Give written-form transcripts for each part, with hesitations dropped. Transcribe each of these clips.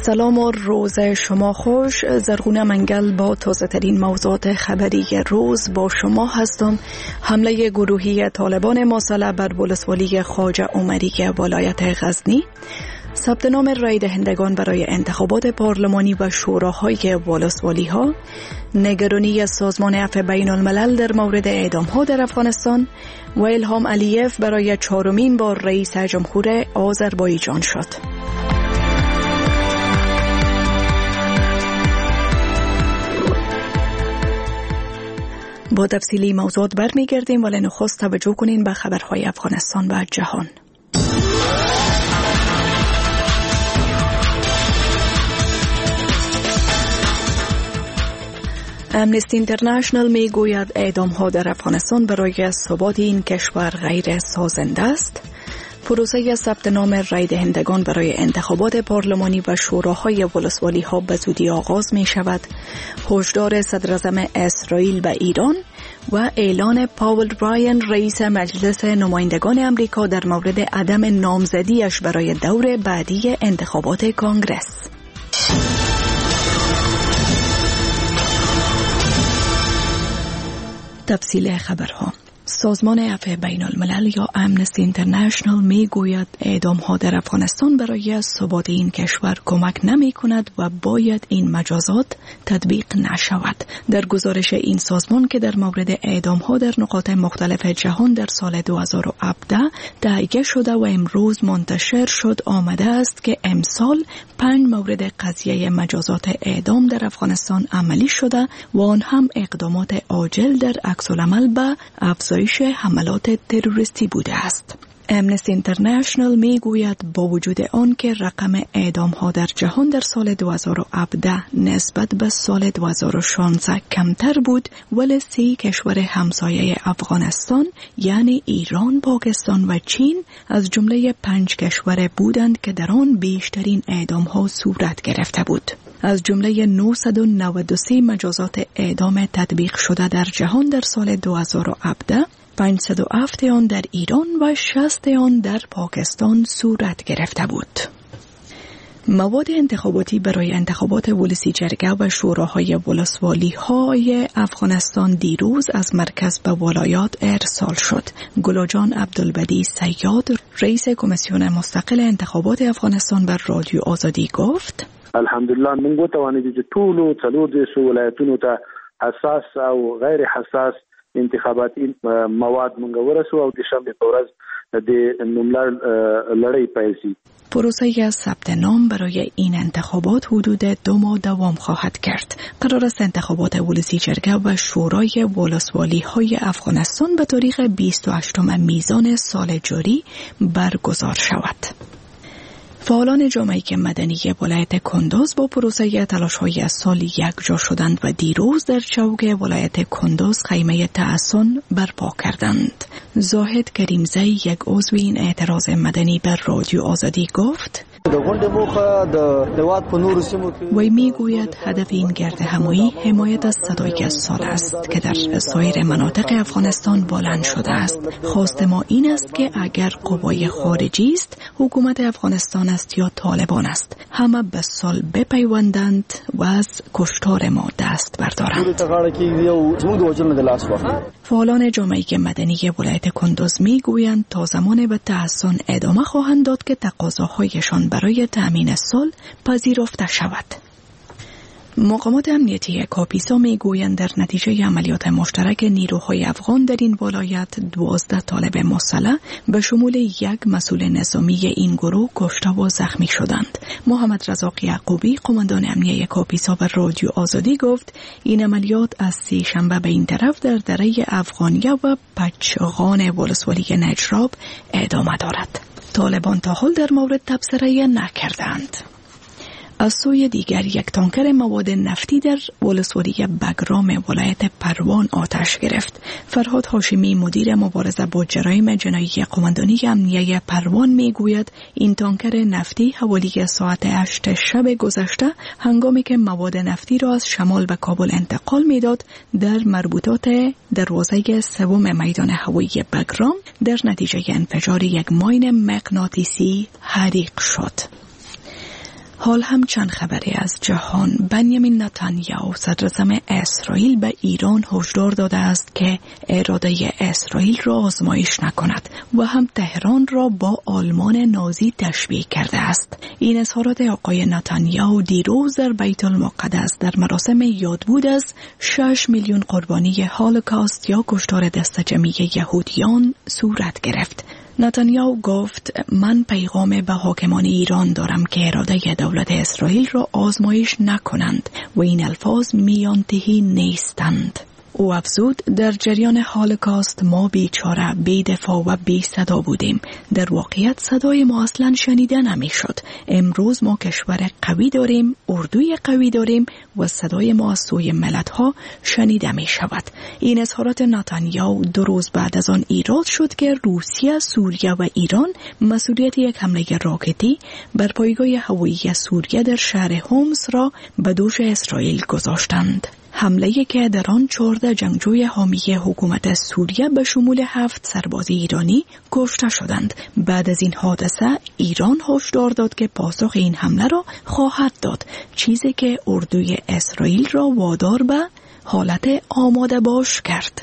سلام و روز شما خوش. زرغونه منگل با تازه ترین موضوعات خبری روز با شما هستم. حمله گروهی طالبان مسلح بر ولسوالی خواجه عمری ولایت غزنی، ثبت نام رای دهندگان برای انتخابات پارلمانی و شوراهای ولسوالی ها، نگرانی سازمان عفو بین الملل در مورد اعدام ها در افغانستان و الهام علیف برای 4مین بار رئیس جمهور آذربایجان شد. با تفصیلی موضوعات برمیگردیم، ولی نخست توجه کنین به خبرهای افغانستان و جهان. امنستی اینترنشنال می گوید اعدام ها در افغانستان برای ثبات این کشور غیر سازنده است. پروسه ثبت نام رای دهندگان برای انتخابات پارلمانی و شوراهای ولسوالی ها به زودی آغاز می شود. هشدار صدراعظم اسرائیل به ایران و اعلان پاول براین رئیس مجلس نمایندگان امریکا در مورد عدم نامزدیش برای دور بعدی انتخابات کانگرس. تفصیل خبرها. سازمان عفو بین الملل یا امنستی اینترنشنال می گوید اعدام ها در افغانستان برای ثبات این کشور کمک نمی کند و باید این مجازات تطبیق نشود. در گزارش این سازمان که در مورد اعدام ها در نقاط مختلف جهان در سال 2017 تهیه شده و امروز منتشر شد آمده است که امسال 5 مورد قضیه مجازات اعدام در افغانستان عملی شده و آن هم اقدامات عاجل در عکس‌العمل به افزایش حملات تروریستی بوده است. امنستی اینترنشنال می گوید با وجود آن که رقم اعدام ها در جهان در سال 2017 نسبت به سال 2016 کمتر بود، ولی 3 کشور همسایه افغانستان یعنی ایران، پاکستان و چین از جمله 5 کشور بودند که در آن بیشترین اعدام ها صورت گرفته بود. از جمله 993 مجازات اعدام تطبیق شده در جهان در سال 2017 507 آن در ایران و 60 آن در پاکستان صورت گرفته بود. مواد انتخاباتی برای انتخابات ولسی جرگه و شوراهای ولسوالی های افغانستان دیروز از مرکز به ولایات ارسال شد. گلوجان عبدالبدی صیاد، رئیس کمیسیون مستقل انتخابات افغانستان بر رادیو آزادی گفت: الحمدلله موږ توانیدو چې ټولو 4 ولایتونو ته حساس او غیر حساس انتخاباتی مواد موږ ورسو او د شنبه په ورځ د نوملړ لړۍ پیل شي. پروسه ثبت نام برای این انتخابات حدود 2 ماه دوام خواهد کرد. قرار است انتخابات ولسی جرگه و شورای ولسوالی های افغانستان به تاریخ 28 میزان سال جاری برگزار شود. فعالان جامعه مدنی ولایت کندوز با پروسه تلاش‌های سال یکجا شدند و دیروز در چوک ولایت کندوز خیمه تعصن برپا کردند. زاهد کریمزی، یک عضو این اعتراض مدنی بر رادیو آزادی گفت: وی میگوید هدف این گرد همایی حمایت از صدای سال است که در سایر مناطق افغانستان بلند شده است. خواست ما این است که اگر قوای خارجی است، حکومت افغانستان است یا طالبان است، همه به سال بپیوندند و از کشتار ما دست بردارند. فعالان جامعه مدنی ولایت کندوز میگویند تا زمان به تعصن ادامه خواهند داد که تقاضاهایشان برای تأمین سال پذیرفته شود. مقامات امنیتی کاپیسا میگویند در نتیجه عملیات مشترک نیروهای افغان در این ولایت 12 طالب مسلح به شمول 1 مسئول نظامی این گروه کشته و زخمی شدند. محمد رزاق یعقوبی، قماندان امنیتی کاپیسا به رادیو آزادی گفت این عملیات از 3 شنبه به این طرف در دره افغانیه و پچغان ولسوالی نجراب ادامه دارد. طالبان تا حال در مورد تبصره نکردند. از سوی دیگر یک تانکر مواد نفتی در ولسوالی بگرام ولایت پروان آتش گرفت. فرهاد هاشمی، مدیر مبارزه با جرایم جنایی قماندانی امنیه پروان میگوید این تانکر نفتی حوالی ساعت 8 شب گذشته هنگامی که مواد نفتی را از شمال به کابل انتقال میداد در مربوطات دروازه 3 میدان هوایی بگرام در نتیجه انفجار یک ماین مغناطیسی حریق شد. حال هم چند خبری از جهان. بنیامین نتانیاهو صدراعظم اسرائیل به ایران هشدار داده است که اراده اسرائیل را آزمایش نکند و هم تهران را با آلمان نازی تشبیه کرده است. این اظهارات آقای نتانیاهو دیروز در بیت المقدس در مراسم یادبود از 6 میلیون قربانی هولوکاست یا کشتار دست جمعی یهودیان صورت گرفت. نتانیاهو گفت من پیغام به حاکمان ایران دارم که اراده دولت اسرائیل را آزمایش نکنند و این الفاظ میانتهی نیستند. او افزود در جریان هولوکاست ما بیچاره، بی دفاع و بی صدا بودیم. در واقعیت صدای ما اصلا شنیده نمی شد. امروز ما کشور قوی داریم، اردوی قوی داریم و صدای ما از سوی ملت‌ها شنیده می شود. این اظهارات نتانیاهو 2 روز بعد از آن ایراد شد که روسیه، سوریه و ایران مسئولیت یک حمله راکتی بر پایگاه هوایی سوریه در شهر هومس را به دوش اسرائیل گذاشتند. حمله‌ای که در آن 14 جنگجوی حامی حکومت سوریه به شمول 7 سرباز ایرانی کشته شدند. بعد از این حادثه ایران هشدار داد که پاسخ این حمله را خواهد داد، چیزی که اردوی اسرائیل را وادار به حالت آماده باش کرد.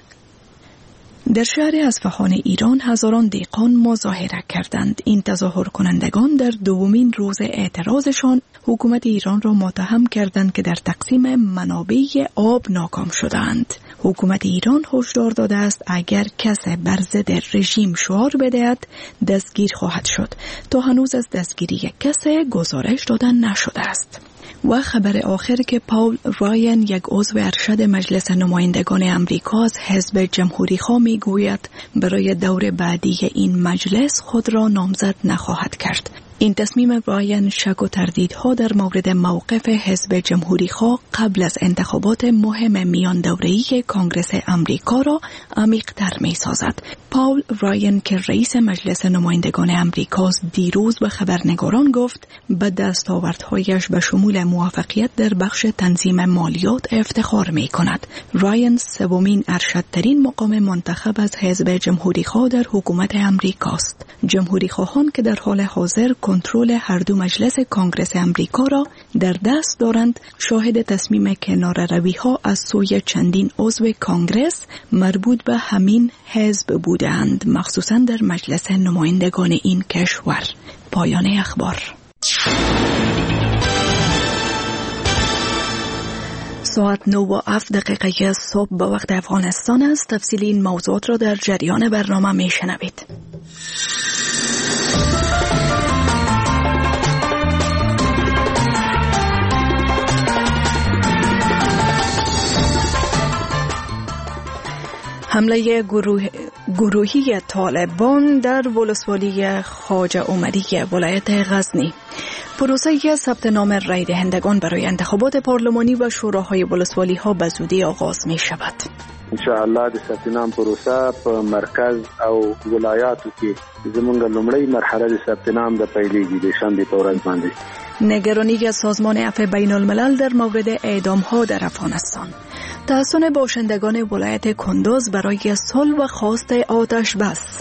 در شهر اصفهان ایران هزاران دهقان مظاهره کردند. این تظاهر کنندگان در دومین روز اعتراضشان حکومت ایران را متهم کردند که در تقسیم منابع آب ناکام شدند. حکومت ایران هشدار داده است اگر کسی بر ضد رژیم شعار بدهد دستگیر خواهد شد. تا هنوز از دستگیری کسی گزارش داده نشده است. و خبر آخر که پاول رایان، یک عضو ارشد مجلس نمایندگان امریکا از حزب جمهوری‌خواه میگوید برای دور بعدی این مجلس خود را نامزد نخواهد کرد. این تصمیم رایان شک و تردیدها در مورد موقف حزب جمهوری‌خواه قبل از انتخابات مهم میان دوره‌ای کنگره امریکا را عمیق‌تر می‌سازد. پاول رایان که رئیس مجلس نمایندگان امریکاست دیروز به خبرنگاران گفت به دستاوردهایش به شمول موفقیت در بخش تنظیم مالیات افتخار می‌کند. رایان سومین ارشدترین مقام منتخب از حزب جمهوری‌خواه در حکومت امریکاست. جمهوری‌خواهان که در حال حاضر کنترل هر دو مجلس کنگره امریکا را در دست دارند شاهد تصمیم کناره‌روی‌ها از سوی چندین عضو کنگرس مربوط به همین حزب بودند، مخصوصاً در مجلس نمایندگان این کشور. پایان اخبار. ساعت 9:07 صبح به وقت افغانستان است. تفصیل این موضوعات را در جریان برنامه میشنوید. حمله گروهی طالبان در ولسوالی خواجه عمری ولایت غزنی. پروسه ثبت نام رای دهندگان برای انتخابات پارلمانی و شوراهای ولسوالی ها به زودی آغاز می شود. ان شاء الله د ثبت نام پروسه په مرکز او ولایاتو کې زمونږ لومړی مرحله د ثبت نام د پیلېږي د شنبه په ورځ باندې. نگرانی سازمان عفو بین الملل در مورد اعدام ها در افغانستان. تحسن باشندگان ولایت کندوز برای صلح و خواست آتش بس.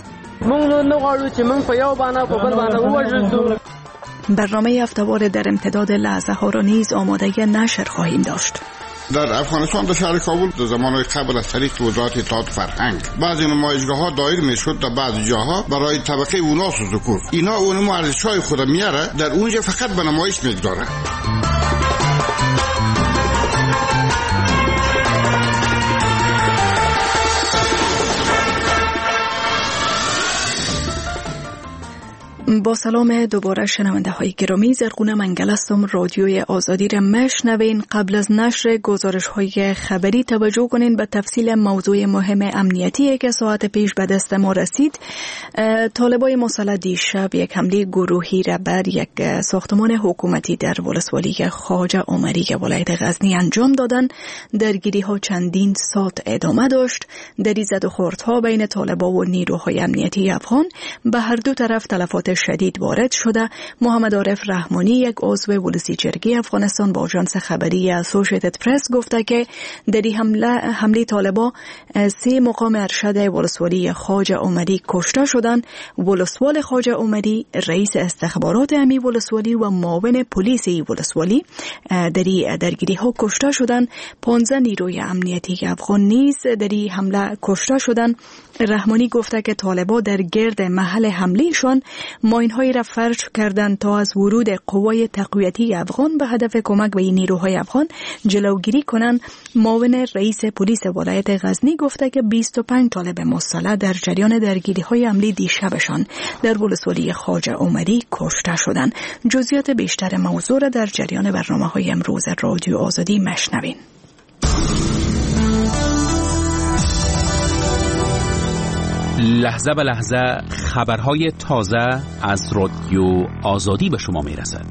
برنامه هفته‌وار در امتداد لحظه ها را نیز آماده نشر خواهیم داشت. در افغانستان در شهر کابل در زمان قبل از طریق وزارت اطلاعات فرهنگ بعضی نمایشگاه‌ها دایر میشد در بعضی جاها برای طبقه اوناس و ذکور. اینا اون ارزش‌های خود میاره در اونجا فقط به نمایش میگذاره. با سلام دوباره شنونده های گرامی، زرغونه منگل هستم. رادیوی آزادی را میشنوین. قبل از نشر گزارش های خبری توجه کنین به تفصیل موضوع مهم امنیتی که ساعت پیش به دست ما رسید. طالبای مسلح دیشب یک حمله گروهی را بر یک ساختمان حکومتی در ولسوالی خواجه عمری ولایت غزنی انجام دادند. درگیری ها چندین ساعت ادامه داشت. در زد و خوردها بین طالبا و نیروهای امنیتی افغان به هر دو طرف تلفات شدید وارد شده. محمد عارف رحمانی، یک عضو ولسی جرگه افغانستان، با آژانس خبری اسوسییتد پرس گفته که در این حمله طالبان 3 مقام ارشد ولسوالی خواجه عمری کشته شدند. ولسوال خواجه عمری، رئیس استخبارات امی ولسوالی و معاون پلیس ولسوالی در درگیری ها کشته شدند. 15 نیروی امنیتی افغان نیز در این حمله کشته شدند. رحمانی گفته که طالبان در گرد محل حملهشان ماین‌هایی را فرش کردند تا از ورود قوای تقویتی افغان به هدف کمک به این نیروهای افغان جلوگیری کنند. معاون رئیس پلیس ولایت غزنی گفته که 25 طالب مسلح در جریان درگیری‌های حمله دیشبشان در ولسوالی خواجه عمری کشته شدند. جزئیات بیشتر موضوع را در جریان برنامه‌های امروز رادیو آزادی مشنوین. لحظه به لحظه خبرهای تازه از رادیو آزادی به شما میرسد.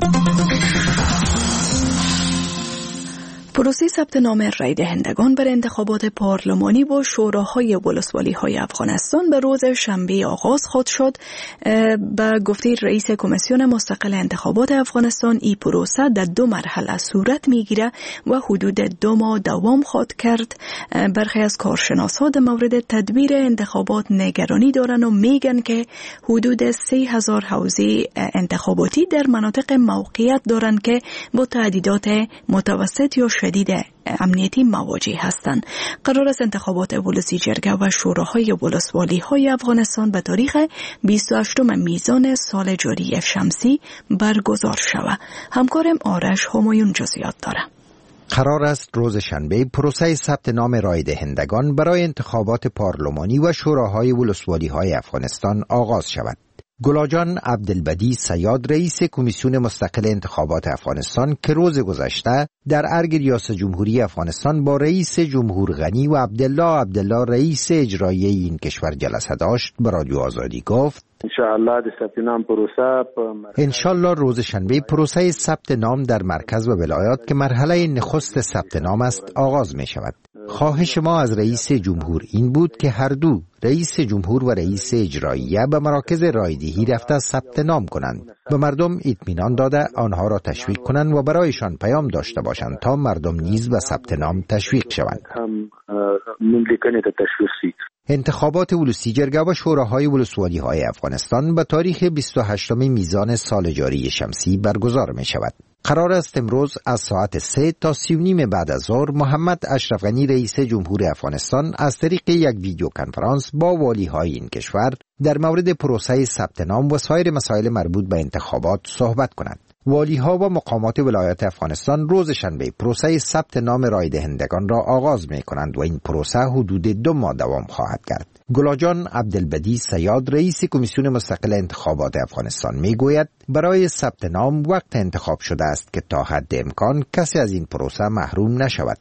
پروسه ثبت نام رای دهندگان بر انتخابات پارلمانی و شوراهای ولسوالی‌های افغانستان به روز شنبه آغاز خواهد شد. به گفته رئیس کمیسیون مستقل انتخابات افغانستان، این پروسه در 2 مرحله صورت میگیره و حدود 2 ماه دوام خواهد کرد. برخی از کارشناسان در مورد تدبیر انتخابات نگرانی دارند و میگن که حدود 30,000 حوزه انتخاباتی در مناطق موقعیت دارند که با تهدیدات متوسط یا شدید امنیتی مواجه هستند. قرار است انتخابات ولسی جرگه و شوراهای ولسوالی های افغانستان به تاریخ 28 میزان سال جاری شمسی برگزار شود. همکارم آرش همایون جزئیات دارد. قرار است روز شنبه پروسه ثبت نام رای دهندگان برای انتخابات پارلمانی و شوراهای ولسوالی های افغانستان آغاز شود. گلاجان عبدالبدی صیاد، رئیس کمیسیون مستقل انتخابات افغانستان، که روز گذشته در ارگ ریاست جمهوری افغانستان با رئیس جمهور غنی و عبدالله رئیس اجرایی این کشور جلسه داشت، به رادیو آزادی گفت انشالله روز شنبه پروسه ثبت نام در مرکز و ولایات که مرحله نخست ثبت نام است آغاز می شود. خواهش ما از رئیس جمهور این بود که هر دو، رئیس جمهور و رئیس اجراییه، به مراکز رایدهی رفته ثبت نام کنند، به مردم اطمینان داده آنها را تشویق کنند و برایشان پیام داشته باشند تا مردم نیز به ثبت نام تشویق شوند. انتخابات ولسی جرگه و شوراهای ولسوالی های افغانستان به تاریخ 28 میزان سال جاری شمسی برگزار می شود. قرار است امروز از ساعت 3 تا 3:30 بعد از ظهر محمد اشرف غنی رئیس جمهور افغانستان از طریق یک ویدیو کنفرانس با والی های این کشور در مورد پروسه ثبت نام و سایر مسائل مربوط به انتخابات صحبت کنند. والی ها و مقامات ولایت افغانستان روز شنبه پروسه ثبت نام رای دهندگان را آغاز می کنند و این پروسه حدود 2 ماه دوام خواهد کرد. گلاجان عبدالبدی صیاد، رئیس کمیسیون مستقل انتخابات افغانستان، می گوید برای ثبت نام وقت انتخاب شده است که تا حد امکان کسی از این پروسه محروم نشود.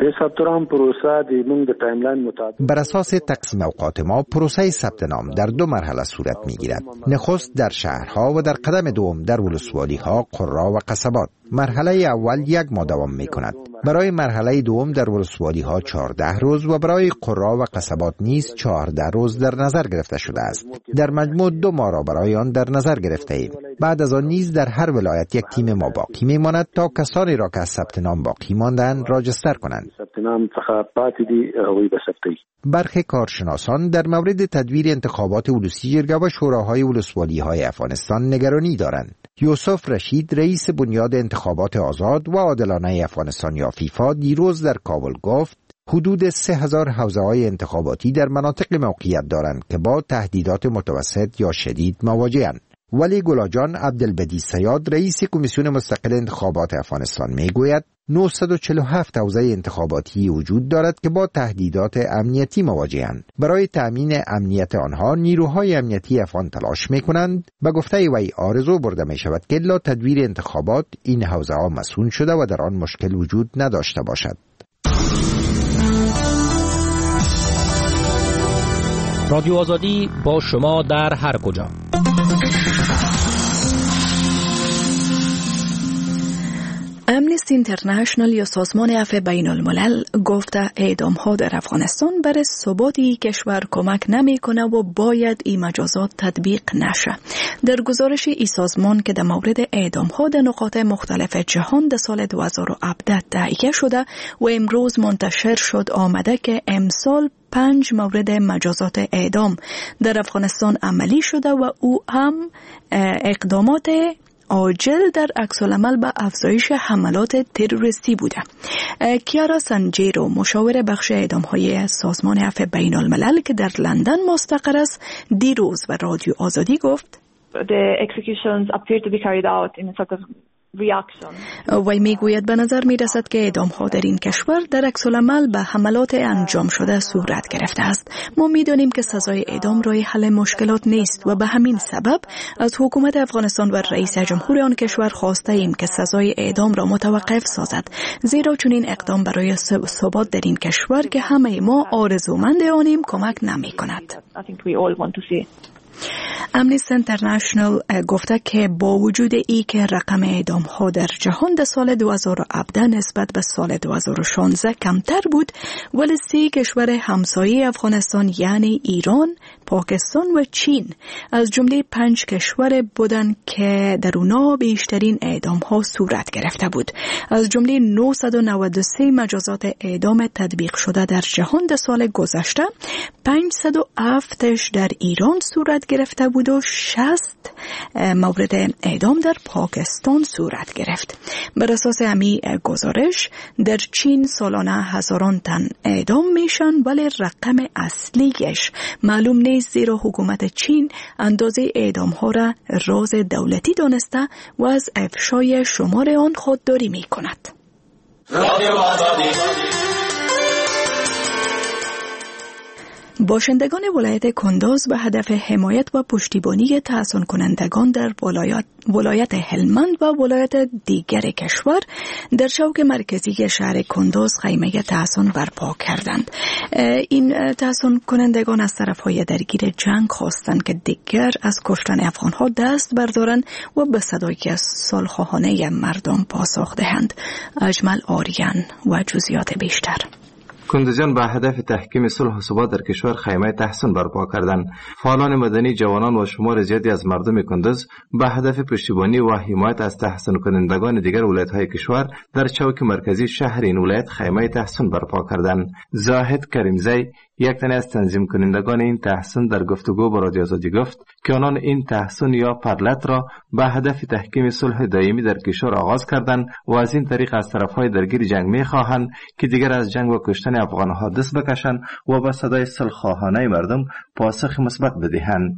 بر اساس تقسیم اوقات ما پروسه ثبت نام در 2 مرحله صورت میگیرد. نخست در شهرها و در قدم دوم در ولسوالی ها، قرا و قصبات. مرحله اول 1 ماه دوام می کند. برای مرحله دوم در ولسوالی ها 14 روز و برای قرا و قصبات نیز 14 روز در نظر گرفته شده است. در مجموع 2 ماه را برای آن در نظر گرفته ایم. بعد از آن نیز در هر ولایت 1 تیم ما باقی میماند تا کسانی را که از ثبت نام باقی ماندند راجستر کنند. برخی کارشناسان در مورد تدویر انتخابات ولسی جرگه و شوراهای ولسوالی های افغانستان نگرانی دارند. یوسف رشید، رئیس بنیاد انتخابات آزاد و عادلانه افغانستان یا فیفا، دیروز در کابل گفت حدود 3000 حوزه های انتخاباتی در مناطق موقعیت دارند که با تهدیدات متوسط یا شدید مواجه‌اند. ولی گلاجان عبدالبدی صیاد، رئیس کمیسیون مستقل انتخابات افغانستان، میگوید 947 حوزه انتخاباتی وجود دارد که با تهدیدات امنیتی مواجه‌اند. برای تأمین امنیت آنها نیروهای امنیتی افغان تلاش می‌کنند. به گفته وی آرزو برده می‌شود که الا تدویر انتخابات این حوزه‌ها مسئول شده و در آن مشکل وجود نداشته باشد. رادیو آزادی با شما در هر کجا. امن امنیستی اینترنشنال یا سازمان عفو بین الملل گفته اعدام ها در افغانستان برای ثباتی کشور کمک نمی کنه و باید این مجازات تطبیق نشه. در گزارش این سازمان که در مورد اعدام ها در نقاط مختلف جهان در سال 2017 تهیه شده و امروز منتشر شد آمده که امسال 5 مورد مجازات اعدام در افغانستان عملی شده و او هم اقدامات عاجل در عکس‌العمل به افزایش حملات تروریستی بوده. کیارا سنجیرو مشاور بخش اعدام‌های سازمان عفو بین الملل که در لندن مستقر است دیروز و رادیو آزادی گفت The executions appear to be carried out in a sort of وی میگوید به نظر می رسد که اعدام ها در این کشور در عکس‌العمل به حملات انجام شده صورت گرفته است. ما می دانیم که سزای اعدام راه حل مشکلات نیست و به همین سبب از حکومت افغانستان و رئیس جمهور آن کشور خواسته ایم که سزای اعدام را متوقف سازد، زیرا چون این اقدام برای ثبات در این کشور که همه ما آرزومند آنیم کمک نمی کند. امنیستی اینترنشنال گفته که با وجود ای که رقم اعدام ها در جهان در سال 2017 نسبت به سال 2016 کمتر بود، ولی 3 کشور همسایه افغانستان یعنی ایران، پاکستان و چین از جمله 5 کشور بودند که در اونا بیشترین اعدام ها صورت گرفته بود. از جمله 993 مجازات اعدام تطبیق شده در جهان در سال گذشته، 507 در ایران صورت گرفته بود و 60 مورد اعدام در پاکستان صورت گرفت. بر اساس همین گزارش در چین سالانه هزاران تن اعدام میشن، ولی رقم اصلیش معلوم نیست، زیرا حکومت چین اندازه اعدام ها را راز دولتی دانسته و از افشای شمار آن خودداری می کند. باشندگان ولایت کندوز به هدف حمایت و پشتیبانی تحصن کنندگان در ولایت هلمند و ولایت دیگر کشور در چوک مرکزی شهر کندوز خیمه تحصن برپا کردند. این تحصن کنندگان از طرفهای درگیر جنگ خواستند که دیگر از کشتن افغانها دست بردارند و به صدای صلح‌خواهانه مردم پاسخ دهند. اجمل آریان و جزئیات بیشتر. کندوزیان به هدف تحکیم صلح و ثبات در کشور خیمه تحصن برپا کردند. فعالان مدنی، جوانان و شمار زیادی از مردم کندوز به هدف پشتیبانی و حمایت از تحصن کنندگان دیگر ولایت‌های کشور در چوک مرکزی شهر این ولایت خیمه تحصن برپا کردند. زاهد کریمزی، یک تن از تنظیم کنندگان این تحصن، در گفتگو با رادیو آزادی گفت که آنان این تحصن یا پرلت را به هدف تحکیم صلح دائمی در کشور آغاز کردند و از این طریق از طرفهای درگیر جنگ می‌خواهند که دیگر از جنگ و کشتن افغان‌ها دست بکشند و به صدای صلح‌خواهانه مردم پاسخ مثبت بدهند.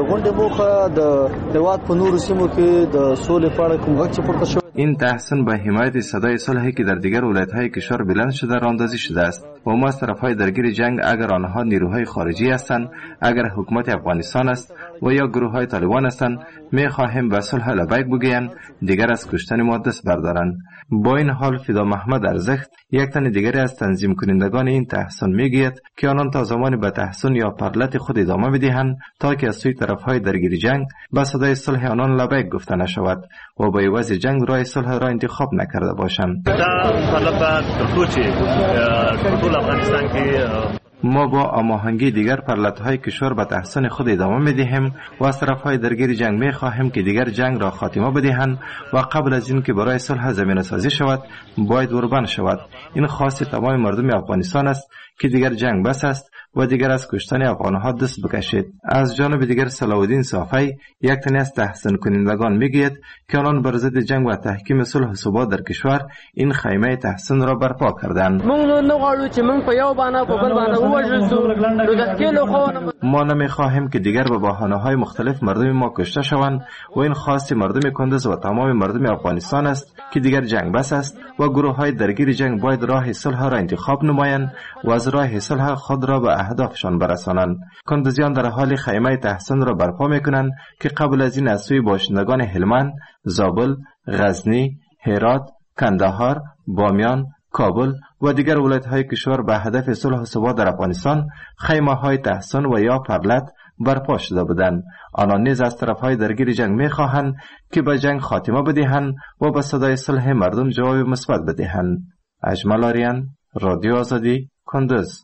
این تحصن به حمایت صدای صلحی که در دیگر ولایت‌های کشور بلند شده راندازی شده است و ما از طرفهای درگیر جنگ، اگر آنها نیروهای خارجی هستند، اگر حکومت افغانستان است و یا گروه‌های طالبان هستند، می‌خواهیم به صلح لبیک بگویند، دیگر از کشتن ما دست بردارند. با این حال فدا محمد ارزخت، یک تن دیگری از تنظیم کنندگان این تحصن میگوید که آنان تا زمانی به تحصن یا پرلت خود ادامه بدهند تا که از سوی طرفهای درگیر جنگ به صدای صلح آنان لبیک گفته نشود و به عوض جنگ راه صلح را انتخاب نکرده باشند. ما با هماهنگی دیگر پرلت‌های کشور به تحصن خود ادامه می‌دهیم و از طرف‌های درگیر جنگ می‌خواهیم که دیگر جنگ را خاتمه بدهند و قبل از این که برای صلح زمینه‌سازی شود باید قربان شود. این خاص تمام مردم افغانستان است که دیگر جنگ بس است و دیگر از کشتن افغان‌ها دست بکشید. از جانب دیگر صلاح‌الدین صافی، یک تن از تحصن کنندگان میگوید که آنان بر ضد جنگ و تحکیم صلح و ثبات در کشور این خیمه تحصن را برپا کردند. ما نمی‌خواهیم که دیگر به بهانه‌های مختلف مردم ما کشته شوند و این خاص مردم کندوز و تمام مردم افغانستان است که دیگر جنگ بس است و گروه‌های درگیر جنگ باید راه صلح را انتخاب نمایند و از راه صلح خود را به اهدافشان برسانند. کندوزیان در حال خیمه تحصن را برپا می‌کنند که قبل از این از سوی باشندگان هلمند، زابل، غزنی، هرات، کندهار، بامیان، کابل و دیگر ولایت‌های کشور به هدف صلح و ثبات در افغانستان خیمه‌های تحصن و یا پرلت برپا شده بودند. آنان نیز از طرفهای درگیر جنگ می‌خواهند که به جنگ خاتمه بدهند و به صدای صلح مردم جواب مثبت بدهند. اجمل آریان، رادیو آزادی، کندوز.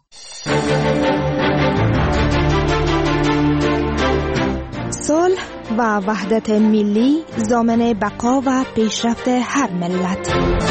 صلح و وحدت ملی ضامن بقا و پیشرفت هر ملت.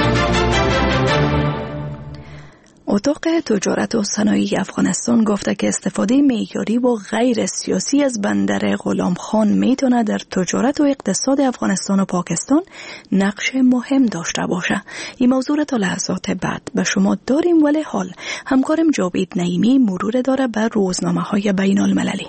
اتاق تجارت و صنایع افغانستان گفته که استفاده معیاری و غیر سیاسی از بندر غلام خان میتونه در تجارت و اقتصاد افغانستان و پاکستان نقش مهم داشته باشه. این موضوع تا لحظات بعد به شما داریم، ولی حال همکارم جاوید نعیمی مرور داره بر روزنامه‌های بین المللی.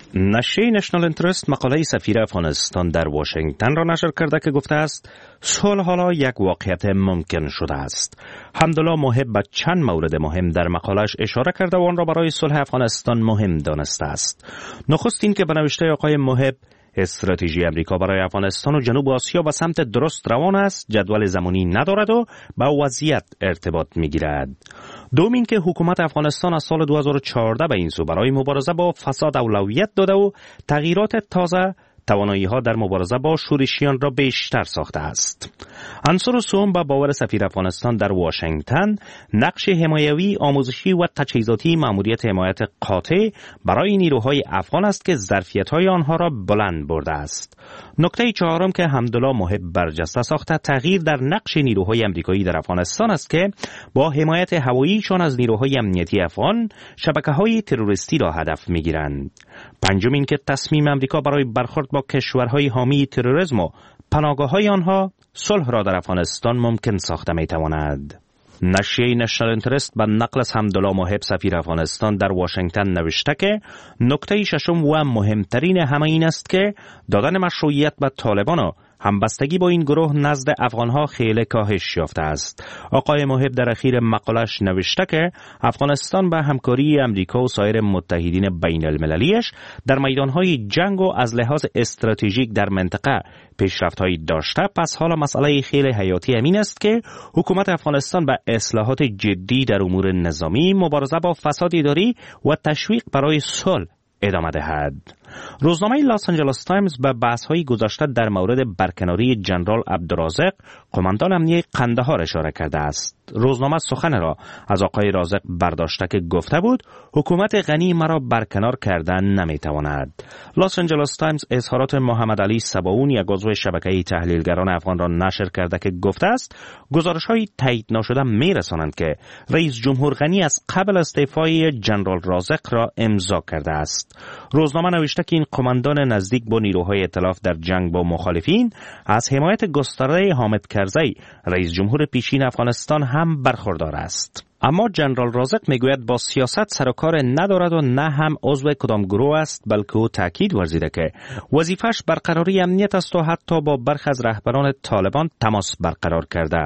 نشریه نشنال اینترست مقاله سفیر افغانستان در واشنگتن را نشر کرده که گفته است صلح حالا یک واقعیت ممکن شده است. حمدالله محب به چند مورد مهم در مقاله‌اش اشاره کرده و آن را برای صلح افغانستان مهم دانسته است. نخست این که به نوشته آقای محب استراتژی امریکا برای افغانستان و جنوب آسیا به سمت درست روان است، جدول زمانی ندارد و با وضعیت ارتباط می‌گیرد. دوم این که حکومت افغانستان از سال 2014 به این سو برای مبارزه با فساد اولویت داده و تغییرات تازه توانایی‌ها در مبارزه با شورشیان را بیشتر ساخته است. عنصر سوم با باور سفیر افغانستان در واشنگتن نقش حمایوی، آموزشی و تجهیزاتی مأموریت حمایت قاطع برای نیروهای افغان است که ظرفیت‌های آنها را بلند برده است. نکته چهارم که حمدالله محب برجسته ساخته تغییر در نقش نیروهای آمریکایی در افغانستان است که با حمایت هواییشان از نیروهای امنیتی افغان شبکه‌های تروریستی را هدف می‌گیرند. پنجم این که تصمیم آمریکا برای برخورد با کشورهای حامی تروریسم و پناهگاه‌های آنها صلح را در افغانستان ممکن ساخته می‌تواند. نشریه نشنال اینترست به نقل از حمدالله محب سفیر افغانستان در واشنگتن نوشته که نکته ششم و مهمترین همه این است که دادن مشروعیت به طالبان و همبستگی با این گروه نزد افغانها خیلی کاهش یافته است. آقای محب در اخیر مقالش نوشته که افغانستان به همکاری امریکا و سایر متحدین بین المللیش در میدانهای جنگ و از لحاظ استراتژیک در منطقه پیشرفت‌هایی داشته، پس حالا مسئله خیلی حیاتی همین است که حکومت افغانستان به اصلاحات جدی در امور نظامی، مبارزه با فساد اداری و تشویق برای صلح ادامه دهد. روزنامه لاس آنجلس تایمز به بحث‌های گذشته در مورد برکناری جنرال عبدالرازق قماندان امنیه قندهار اشاره کرده است. روزنامه سخن را از آقای رازق برداشته که گفته بود حکومت غنی مرا برکنار کردن نمیتواند. لاس آنجلس تایمز اظهارات محمد علی سباون، یک عضو شبکه تحلیلگران افغان را نشر کرده که گفته است گزارش‌های تایید نشده می‌رسانند که رئیس جمهور غنی از قبل استعفای جنرال رازق را امضا کرده است. روزنامه نوشته که این قماندان نزدیک با نیروهای ائتلاف در جنگ با مخالفین از حمایت گسترده حامد کرزی رئیس جمهور پیشین افغانستان هم برخوردار است. اما جنرال رازق میگوید با سیاست سر و کار ندارد و نه هم عضو کدام گروه است، بلکه او تاکید ورزیده که وظیفش برقراری امنیت است و حتی با برخی از رهبران طالبان تماس برقرار کرده.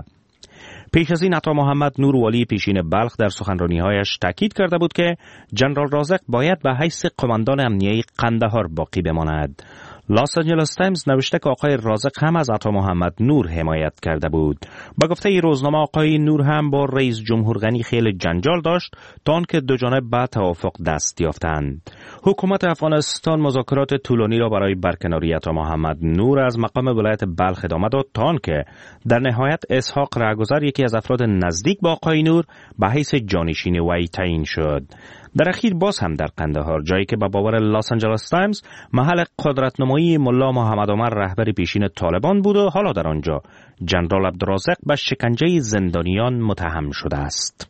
پیش از این عطا محمد نور ولی پیشین بلخ در سخنرانی‌هایش تاکید کرده بود که جنرال رازق باید به حیث قماندان امنیه قندهار باقی بماند. لاس آنجلس تایمز نوشته که آقای رازق هم از عطا محمد نور حمایت کرده بود. با گفته ای روزنامه آقای نور هم با رئیس جمهور غنی خیلی جنجال داشت تا آنکه دو جانب به توافق دست یافتند. حکومت افغانستان مذاکرات طولانی را برای برکناری عطا محمد نور از مقام ولایت بلخ ادامه داد تا آنکه در نهایت اسحاق رهگذر، یکی از افراد نزدیک با آقای نور، به حیث جانشین وی تعیین شد. در اخیر باز هم در قندهار، جایی که به باور لاس آنجلس تایمز محل قدرت‌نمایی ملا محمد عمر رهبر پیشین طالبان بود و حالا در آنجا جنرال عبدالرازق به شکنجه زندانیان متهم شده است.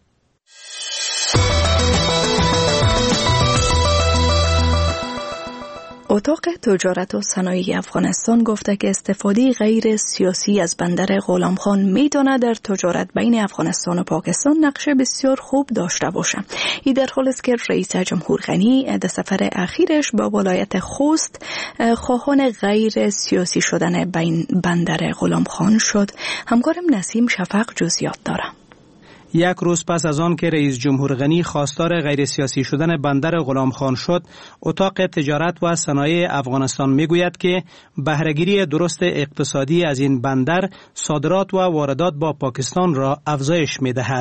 اتاق تجارت و صنایع افغانستان گفته که استفاده غیر سیاسی از بندر غلام خان میتونه در تجارت بین افغانستان و پاکستان نقش بسیار خوب داشته باشه. این در حالی است که رئیس جمهور غنی در سفر اخیرش با ولایت خوست خواهان غیر سیاسی شدن بندر غلام خان شد. همکارم نسیم شفق جزئیات داره. یک روز پس از آن که رئیس جمهور غنی خواستار غیر سیاسی شدن بندر غلام خان شد، اتاق تجارت و صنایع افغانستان میگوید که بهره‌گیری درست اقتصادی از این بندر صادرات و واردات با پاکستان را افزایش میدهد.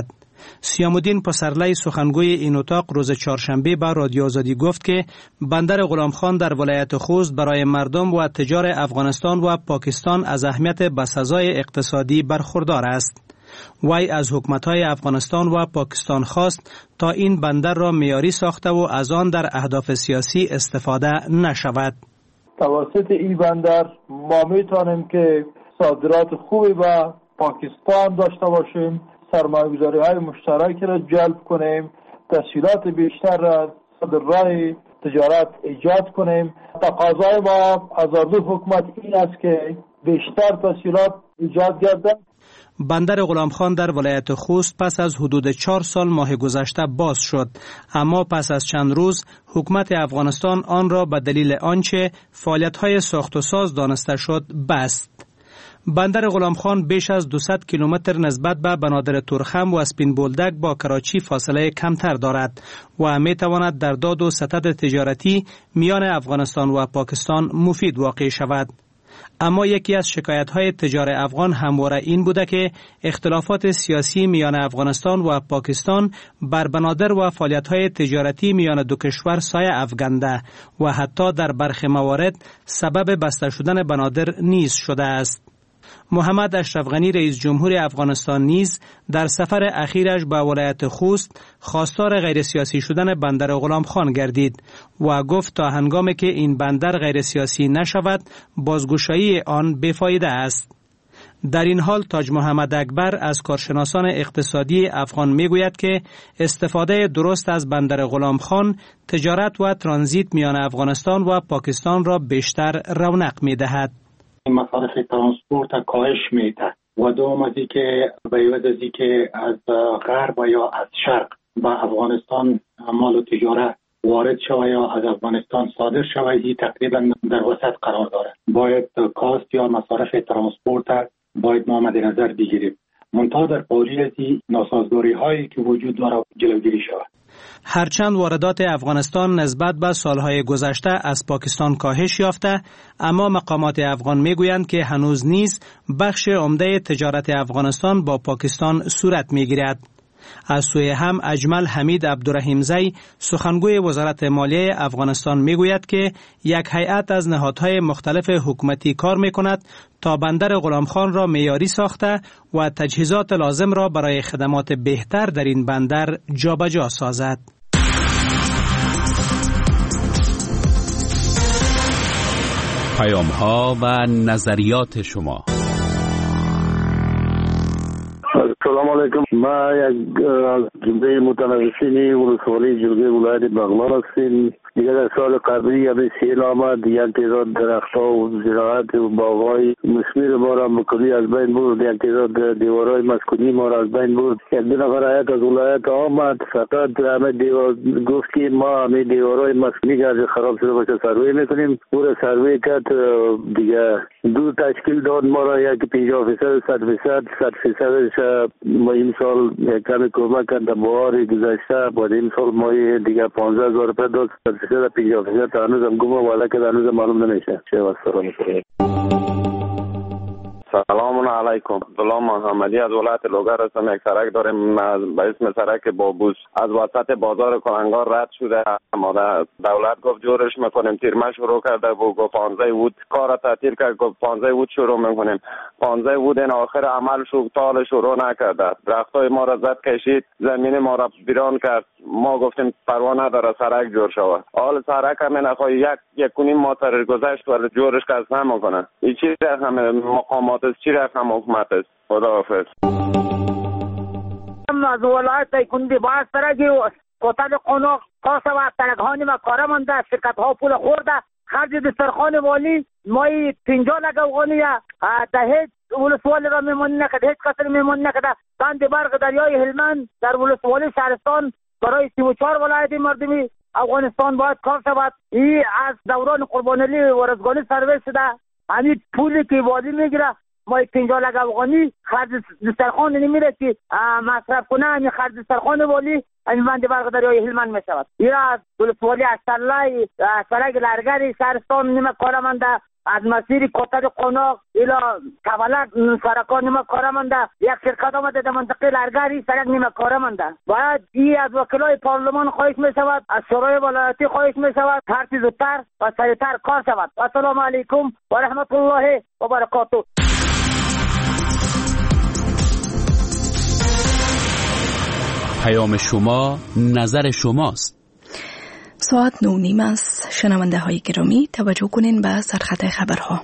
سیام‌الدین پسرلی سخنگوی این اتاق روز چهارشنبه به رادیو آزادی گفت که بندر غلامخان در ولایت خوست برای مردم و تجار افغانستان و پاکستان از اهمیت بسزای اقتصادی برخوردار است. وی از حکومت‌های افغانستان و پاکستان خواست تا این بندر را معیاری ساخته و از آن در اهداف سیاسی استفاده نشود. توسط این بندر ما میتونیم که صادرات خوبی به پاکستان داشته باشیم، سرمایه‌گذاری‌های مشترکی را جلب کنیم، تسهیلات بیشتر را در راه تجارت ایجاد کنیم. تقاضای ما از اردو حکومت این است که بیشتر تسهیلات ایجاد گردد. بندر غلامخان در ولایت خوست پس از حدود 4 سال ماه گذشته باز شد، اما پس از چند روز حکومت افغانستان آن را به دلیل آنچه فعالیت‌های ساخت و ساز دانسته شد بست. بندر غلامخان بیش از 200 کیلومتر نسبت به بنادر تورخم و اسپین بولدک با کراچی فاصله کمتر دارد و می تواند در داد و ستد تجارتی میان افغانستان و پاکستان مفید واقع شود. اما یکی از شکایت‌های تجار افغان همواره این بوده که اختلافات سیاسی میان افغانستان و پاکستان بر بنادر و فعالیت‌های تجارتی میان دو کشور سایه افکنده و حتی در برخی موارد سبب بسته شدن بنادر نیز شده است. محمد اشرف غنی رئیس جمهور افغانستان نیز در سفر اخیرش به ولایت خوست خواستار غیر سیاسی شدن بندر غلامخان گردید و گفت تا هنگامی که این بندر غیر سیاسی نشود بازگشایی آن بیفایده است. در این حال تاج محمد اکبر از کارشناسان اقتصادی افغان میگوید که استفاده درست از بندر غلامخان تجارت و ترانزیت میان افغانستان و پاکستان را بیشتر رونق میدهد. مصارف ترانسپورت کاهش میده و دوم از اینکه به عوض از اینکه از غرب یا از شرق به افغانستان مال و تجارت وارد شود یا از افغانستان صادر شود، این تقریبا در وسط قرار داره. باید کاست یا مصارف ترانسپورت باید ما مد نظر بگیریم، منتها در پاریس از این ناسازگاری هایی که وجود داره جلوگیری شود. هرچند واردات افغانستان نسبت به سالهای گذشته از پاکستان کاهش یافته، اما مقامات افغان میگویند که هنوز نیز بخش عمده تجارت افغانستان با پاکستان صورت میگیرد. از سوی هم اجمل حمید عبدالرحیمزی سخنگوی وزارت مالیه افغانستان میگوید که یک هیئت از نهادهای مختلف حکومتی کار میکند تا بندر غلامخان را معیاری ساخته و تجهیزات لازم را برای خدمات بهتر در این بندر جابجا سازد. پیام‌ها و نظریات شما. سلام علیکم. ما یک از جمعه متنوعین ولسوالی جلگه ولایت بغلان هستیم. دیگر در سال قبلی همین سیل آمد، یک تعداد درختها و زراعت و باغ‌های مسمیر ما را مکلی از بین برد، یک تعداد دیوارهای مسکونی ما را از بین برد. یک دو نفر هیئت از ولایت آمد، فقط همه دیوار گفت که ما همین دیوارهای مسکونی که از خراب شده باشه سروی میکنیم. او را سروی کرد، دیگه دو تشکیل داد ما را، یک 50%، 100%، ما این سال کمی کمک کرد در بهار گذشته. بعد این سال ما دیگه 15,000 روپیه داد، 50% هنوز هم گم والا که هنوز معلوم نمیشه چه واسطه میشه. سلام علیکم. عبدالله محمدی از ولایت لوگر هستم. یک سرک داریم به اسم سرک بابوس، از وسط بازار کننگار رد شده. ما دولت گفت جورش میکنیم، تیرمه شروع کرده و گفت 15 بود کار تعطیل کرد، گفت 15 بود شروع میکنیم. 15 بود این آخر عمل شد، تال شروع نکرده. درختای ما را زد کشید، زمین ما را ویران کرد. ما گفتیم پروا نداره سرک جور شود. حال سرک هم نخواه یک کنیم ما سر گذشت ولی جورش کس نمیکنه. این چی همه مقامات چی رقم حکومت است. خداحافظ. از ولایت کندی باز سرگی و قطعه قناق قاسه و ترگهانی ما کاره منده، شرکت ها پول خورده، خرج دسترخان والی مایی 50 لک افغانی ده هیچ ولسوالی را میمونی نکده، هیچ کسی میمونی نکده. بند برق دریای هلمند در ولسوالی شهرستان برای 34 ولایت مردمی افغانستان باید کار شود. این از دوران قربانعلی ورزگانی سرویس شده. همین پولی که والی میگیره ما 50 لک افغانی خرج دسترخوان نمیره که مصرف کنه، همین خرج دسترخوان والی همین بند برق دریای هلمند میشود. این از ولسوالی اشترلای سرک لرگری شهرستان نیمه کارمنده از مسیر کوتاه قوناق الى کولک سرکان نیمه کاره مانده. یک شرکت آمده در منطقه لرگری سرک نیمه کاره مانده. باید این از وکلای پارلمان خواهش می شود، از شورای ولایتی خواهش می شود هر چیز زودتر و سریعتر کار شود. السلام علیکم و رحمت الله و برکاته. پیام شما نظر شماست. ساعت 9:30 است. شنونده های گرامی توجه کنین به سرخط خبرها.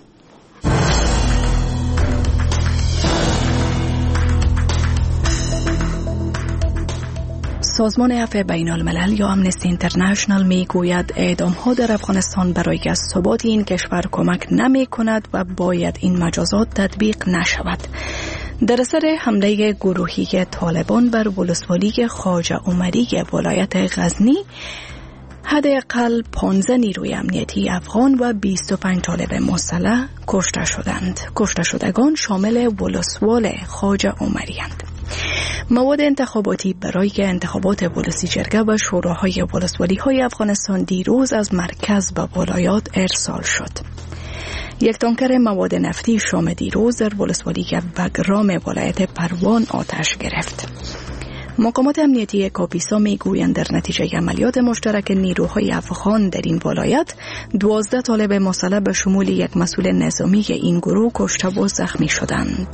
سازمان عفو بین الملل یا امنستی اینترنشنال می گوید اعدام ها در افغانستان برای ثبات این کشور کمک نمی کند و باید این مجازات تطبیق نشود. در اثر حمله گروهی طالبان بر ولسوالی خواجه عمری ولایت غزنی حداقل 15 نیروی امنیتی افغان و 25 طالب مسلح کشته شدند. کشته شدگان شامل ولسوال خواجه عمری‌اند. مواد انتخاباتی برای انتخابات ولسی جرگه و شوراهای ولسوالی های افغانستان دیروز از مرکز به ولایات ارسال شد. یک تانکر مواد نفتی شام دیروز در ولسوالی بگرام ولایت پروان آتش گرفت. مقامات امنیتی کاپیسا میگویند در نتیجه عملیات مشترک نیروهای افغان در این ولایت 12 طالب مسلح به شمول یک مسئول نظامی این گروه کشته و زخمی شدند.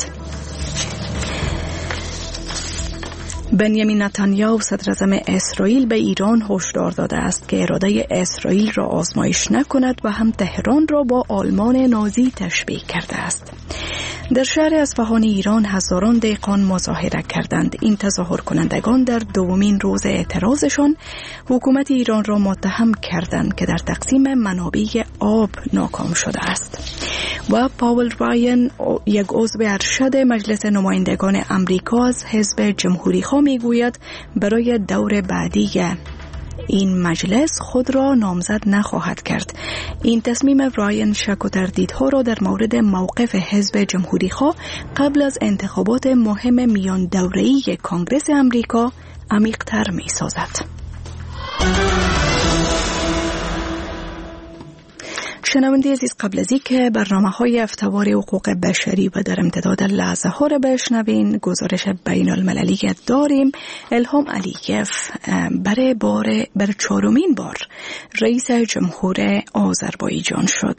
بنیامین نتانیاهو صدر اعظم اسرائیل به ایران هشدار داده است که اراده اسرائیل را آزمایش نکند و هم تهران را با آلمان نازی تشبیه کرده است. در شهر اصفهان ایران هزاران دهقان مظاهره کردند. این تظاهر کنندگان در دومین روز اعتراضشان حکومت ایران را متهم کردند که در تقسیم منابع آب ناکام شده است. و پاول رایان یک عضو ارشد مجلس نمایندگان امریکا از حزب جمهوری‌خواه میگوید برای دور بعدی این مجلس خود را نامزد نخواهد کرد. این تصمیم رایان شک و تردیدها را در مورد موقف حزب جمهوری‌خواه قبل از انتخابات مهم میان دوره‌ای کنگره امریکا عمیق‌تر می‌سازد. شنونده عزیز، قبل از اینکه برنامه‌های هفته‌وار حقوق بشری و در امتداد لحظه ها را بشنوین، گزارش بین المللی داریم. الهام علییف برای چهارمین بار رئیس جمهور آذربایجان شد.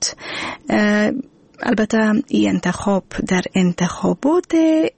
البته این انتخاب در انتخابات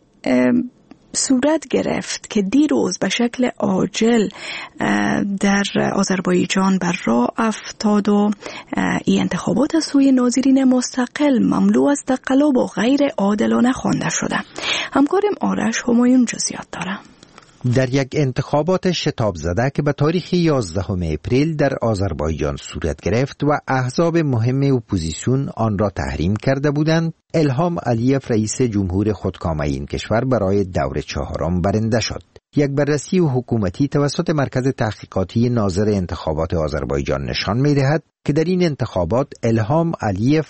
صورت گرفت که دیروز به شکل عاجل در آذربایجان بر راه افتاد و این انتخابات از سوی ناظرین مستقل مملو از تقلب و غیر عادلانه خوانده شده. همکارم آرش همایون جزئیات داره. در یک انتخابات شتاب زده که به تاریخ 11 اپریل در آذربایجان صورت گرفت و احزاب مهم اپوزیسیون آن را تحریم کرده بودند، الهام علییف رئیس جمهور خودکامه این کشور برای دور چهارم برنده شد. یک بررسی حکومتی توسط مرکز تحقیقاتی ناظر انتخابات آذربایجان نشان می‌دهد که در این انتخابات الهام علییف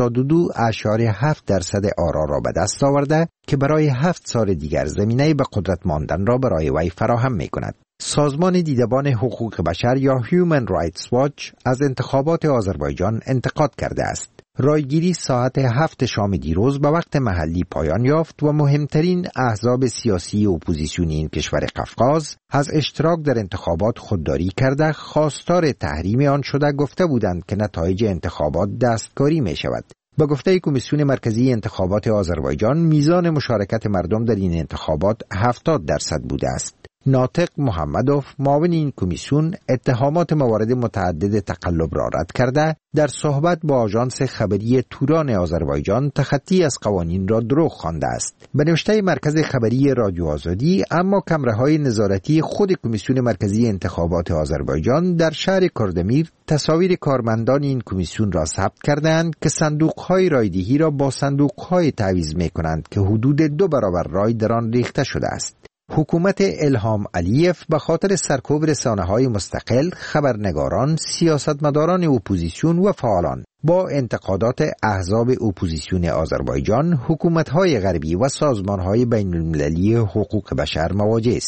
82.7% آرا را به دست آورده که برای 7 سال دیگر زمینه به قدرت ماندن را برای وی فراهم می‌کند. سازمان دیدبان حقوق بشر یا Human Rights Watch از انتخابات آذربایجان انتقاد کرده است. رایگیری ساعت 7 شام دیروز به وقت محلی پایان یافت و مهمترین احزاب سیاسی اپوزیسیونی این کشور قفقاز از اشتراک در انتخابات خودداری کرده خواستار تحریم آن شده گفته بودند که نتایج انتخابات دستکاری می شود. با گفته کمیسیون مرکزی انتخابات آذربایجان میزان مشارکت مردم در این انتخابات 70% بوده است. ناطق محمدوف معاون این کمیسیون اتهامات موارد متعدد تقلب را رد کرده در صحبت با آژانس خبری توران آذربایجان تخطی از قوانین را دروغ خوانده است. به نوشته مرکز خبری رادیو آزادی، اما کامراهای نظارتی خود کمیسیون مرکزی انتخابات آذربایجان در شهر کردمیر تصاویر کارمندان این کمیسیون را ثبت کردند که صندوق‌های رایدهی را با صندوق‌های تعویض می‌کنند که حدود 2 برابر رای در آن ریخته شده است. حکومت الهام علییف به خاطر سرکوب رسانه‌های مستقل، خبرنگاران، سیاستمداران اپوزیسیون و فعالان با انتقادات احزاب اپوزیسیون آذربایجان، حکومت‌های غربی و سازمان‌های بین‌المللی حقوق بشر مواجه است.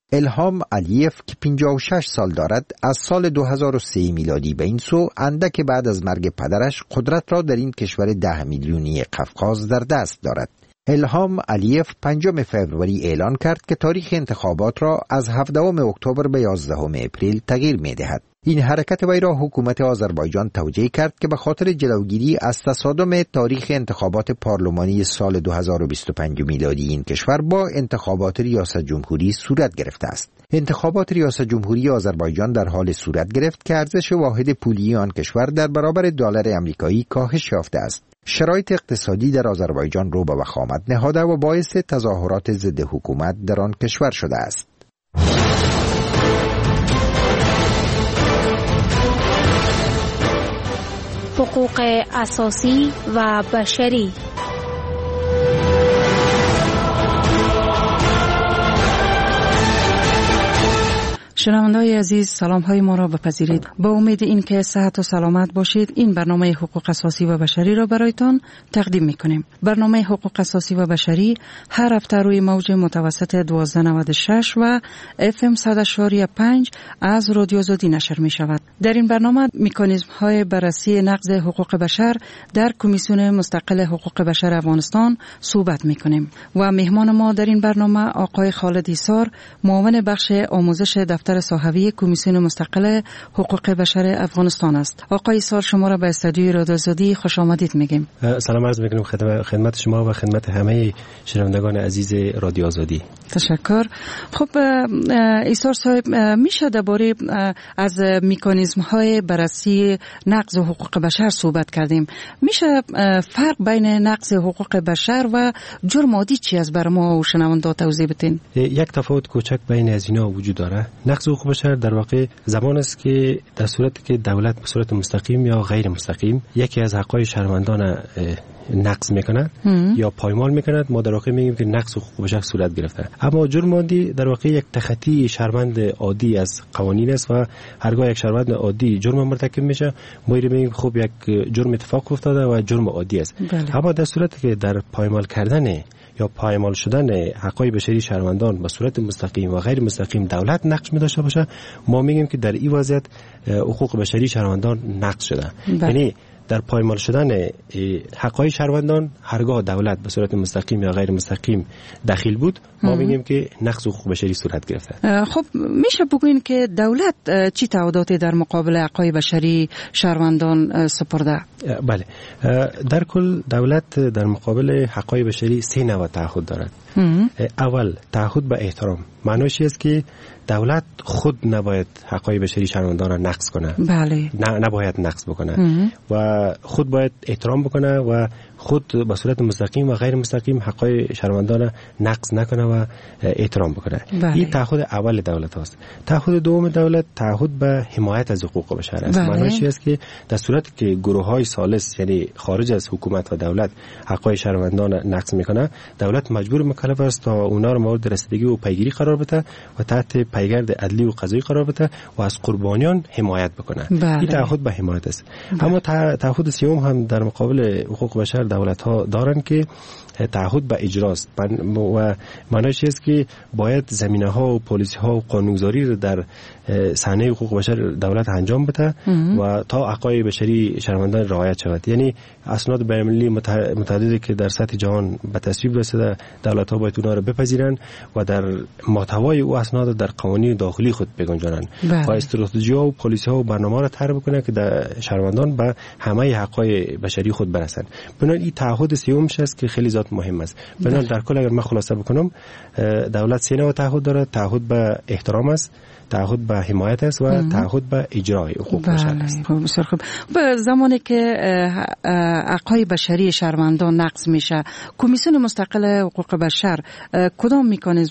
الهام علیف که 56 سال دارد از سال 2003 میلادی به این سو اندک بعد از مرگ پدرش قدرت را در این کشور 10 میلیونی قفقاز در دست دارد. الهام علیف 5 فوریه اعلان کرد که تاریخ انتخابات را از 17 اکتبر به 11 اپریل تغییر می دهد. این حرکت وی را حکومت آذربایجان توجیه کرد که به خاطر جلوگیری از تصادم تاریخ انتخابات پارلمانی سال 2025 میلادی این کشور با انتخابات ریاست جمهوری صورت گرفته است. انتخابات ریاست جمهوری آذربایجان در حال صورت گرفت که ارزش واحد پولی آن کشور در برابر دلار آمریکایی کاهش یافته است. شرایط اقتصادی در آذربایجان رو به وخامت نهاده و باعث تظاهرات ضد حکومت در آن کشور شده است. حقوق اساسی و بشری. شنونده‌های عزیز، سلام های ما را بپذیرید. با امید اینکه صحت و سلامت باشید، این برنامه حقوق اساسی و بشری را برایتان تقدیم می‌کنیم. برنامه حقوق اساسی و بشری هر هفته روی موج متوسط 1296 و FM 100.5 از رادیو آزادی نشر می‌شود. در این برنامه مکانیزم‌های بررسی نقض حقوق بشر در کمیسیون مستقل حقوق بشر افغانستان صحبت می‌کنیم و مهمان ما در این برنامه آقای خالد ایسار، معاون بخش آموزش دفتر صحوی کمیسیون مستقل حقوق بشر افغانستان است. آقای ایسار، شما را به استودیوی رادیو آزادی خوش آمدید میگیم. سلام عرض میکنم خدمت شما و خدمت همه شنوندگان عزیز رادیو آزادی. تشکر. خب ایسار صاحب، میشه درباره از مکانیزم های بررسی نقض حقوق بشر صحبت کردیم. میشه فرق بین نقض حقوق بشر و جرم عادی چی است برای ما و شنوندا توضیح بدین؟ یک تفاوت کوچک بین از اینا وجود داره. نقض حقوق بشر در واقع زمان است که در صورتی که دولت به صورت مستقیم یا غیر مستقیم یکی از حقوق شهروندان نقض میکند یا پایمال میکند، ما در واقع میگیم که نقض حقوق بشر صورت گرفته. اما جرم عادی در واقع یک تخطی شهروند عادی از قوانین است و هرگاه یک شهروند عادی جرم مرتکب میشه، ما میگیم خب یک جرم اتفاق افتاده و جرم عادی است. اما در صورتی که در پایمال کردن یا پایمال شدن حقوق بشری شهروندان به صورت مستقیم و غیر مستقیم دولت نقش می داشته باشه، ما میگیم که در این وضعیت حقوق بشری شهروندان نقض شده. یعنی در پایمال شدن حقوق شهروندان هرگاه دولت به صورت مستقیم یا غیر مستقیم دخیل بود، ما میگیم که نقض حقوق بشری صورت گرفته. خب میشه بگوین که دولت چی تعهداتی در مقابل حقوق بشری شهروندان سپرده؟ بله، در کل دولت در مقابل حقوق بشری 3 نوع تعهد دارد. اول تعهد به احترام، معنیش است که دولت خود نباید حقوق بشری شهروندان را نقض کنه. بله. نباید نقض بکنه و خود باید احترام بکنه و خود به صورت مستقیم و غیر مستقیم حقوق شهروندان را نقض نکنه و احترام بکنه. این تعهد اول دولت است. تعهد دوم دولت تعهد به حمایت از حقوق بشر است. معنیش است که در صورتی که گروه‌های ثالث یعنی خارج از حکومت و دولت حقوق شهروندان نقض میکنه، دولت مجبور مکلف است تا اونا را مورد رسیدگی و پیگیری قرار بده و تحت پیگرد عدلی و قضایی قرار بده و از قربانیان حمایت بکنه. این تعهد به حمایت است. اما تعهد سوم هم در مقابل حقوق بشر دولت‌ها دارن که تعهد به اجراست و معنیش است که باید زمینه‌ها و پالیسی‌ها و قانونگذاری را در صحنه حقوق بشر دولت انجام بده و تا حقوق بشری شهروندان رعایت شود. یعنی اسناد بین‌المللی متعددی که در سطح جهان به تصویب رسیده، دولت‌ها باید اونها را بپذیرند و در محتوای او اسناد در قوانین داخلی خود بگنجانند و استراتژی‌ها و پالیسی‌ها و برنامه‌ها را طرح بکنند که در شهروندان به همه حقوق بشری خود برسند. بنابراین این تعهد سومش است که خیلی زیاد مهم است. بنابراین در کل اگر من خلاصه بکنم، دولت 3 نوع تعهد دارد. تعهد به احترام است، تعهد به حمایت است و تعهد به اجرای حقوق بشر است. بسیار خوب. به زمانی که حقوق بشری شهروندان نقض میشه، کمیسیون مستقل حقوق بشر کدام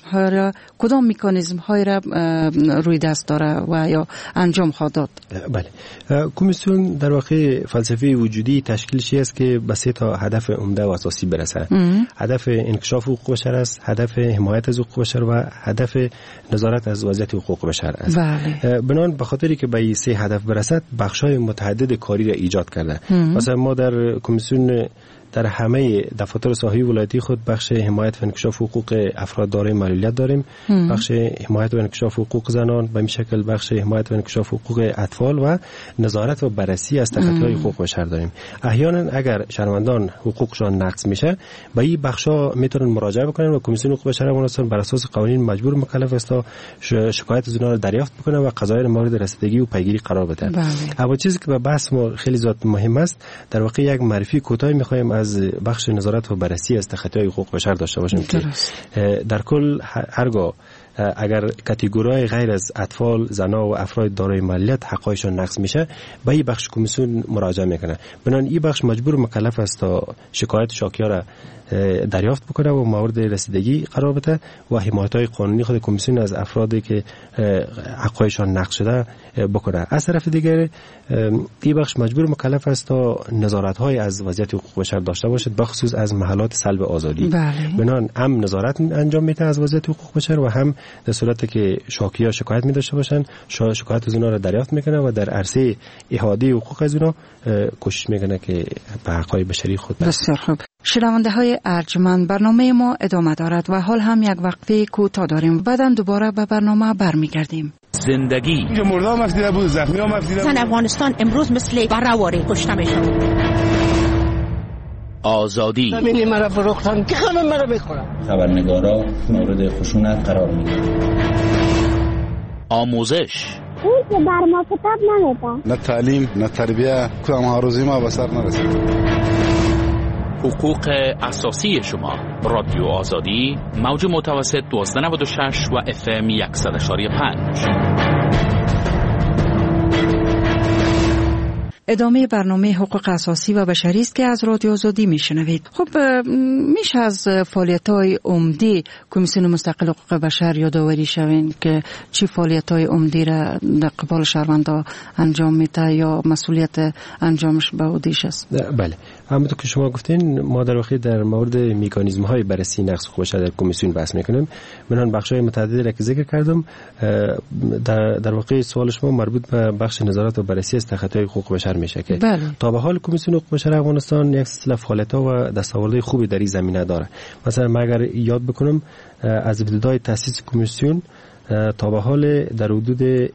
مکانیزم های را روی دست داره و یا انجام خواهد داد؟ بله، کمیسیون در واقع فلسفه وجودی تشکیلش است که به 3 تا هدف عمده و اساسی برسه. هدف انکشاف حقوق بشر است، هدف حمایت از حقوق بشر و هدف نظارت از وضعیت حقوق بشر است. بنابراین به خاطری که به این 3 هدف برسد، بخشای متعدد کاری را ایجاد کرده. مثلا ما در کمیسیون در همه دفاتر ساحوی ولایتی خود بخش حمایت و انکشاف حقوق افراد دارای معلولیت داریم، بخش حمایت و انکشاف حقوق زنان، به این شکل بخش حمایت و انکشاف حقوق اطفال و نظارت و بررسی از تخطی‌های حقوق بشر داریم. احیانا اگر شهروندان حقوقشان نقض میشه به این بخشا میتونن مراجعه بکنن و کمیسیون حقوق بشر افغانستان بر اساس قوانین مجبور مکلف است تا شکایت از اونها را دریافت بکنه و قضایا مورد رسیدگی و پیگیری قرار بده. اما چیزی که به بحث ما خیلی زیاد مهم است، در واقع یک معرفی کوتاهی می‌خوایم از بخش نظارت و بررسی از تخطی‌های حقوق بشر داشته باشیم که در کل هرگاه اگر کاتگوری‌های غیر از اطفال، زنان و افراد دارای معلولیت حقایشان نقض میشه به این بخش کمیسیون مراجعه میکنه. بنابراین این بخش مجبور و مکلف است تا شکایت شاکیا را دریافت بکنه و مورد رسیدگی قرار بده و حمایت‌های قانونی خود کمیسیون از افرادی که حقایشان نقض شده بکنه. از طرف دیگر این بخش مجبور و مکلف است تا نظارت‌های از وضعیت حقوق بشر داشته باشد، بخصوص از محلات سلب آزادی. بنابراین هم نظارت انجام میده از وضعیت حقوق بشر و هم در صورتی که شاکیا شکایت می داشته باشن شکایت از اونها را دریافت میکنه و در عرصه احاطه حقوق از اونها کوشش میکنه که به حقوق بشری خود برسه. بسیار خوب. شنونده های ارجمند، برنامه ما ادامه دارد و حال هم یک وقفه کوتاه داریم. بعداً دوباره به برنامه برمیگردیم. زندگی اینجا مردم مفیده بود، زخمی ها مفیده بود. افغانستان امروز مثل برهواری کشته میشه. آزادی ببینی مرا فروختن که همه مرا بخورن. خبرنگارا مورد خشونت قرار میگیرن. آموزش اون که بر ما کتاب نمیده. نه تعلیم نه تربیه، کدام هاروزی ما به سر نرسید. حقوق اساسی شما. رادیو آزادی، موج متوسط 1296 و FM 100.5. ادامه برنامه حقوق اساسی و بشری است که از رادیو آزادی میشنوید. خب میشه از فعالیت‌های عمده کمیسیون مستقل حقوق بشر یادآوری شوین که چی فعالیت‌های عمده را در قبال شهروندا انجام میده یا مسئولیت انجامش به عهده‌اش است؟ بله، همونطور که شما گفتین ما در واقع در مورد مکانیزم‌های بررسی نقض حقوق بشر در کمیسیون بحث می‌کنیم. من بخش‌های متعددی را که ذکر کردم، در واقع سوال شما مربوط به بخش نظارت و بررسی از تخطی‌های حقوق بشر میشه که تا به حال کمیسیون حقوق بشر افغانستان یک سلسله فعالیت‌ها و دستاوردهای خوبی در این زمینه داره. مثلا من اگر یاد بکنم از ابتدای تأسیس کمیسیون تا به حال در حدود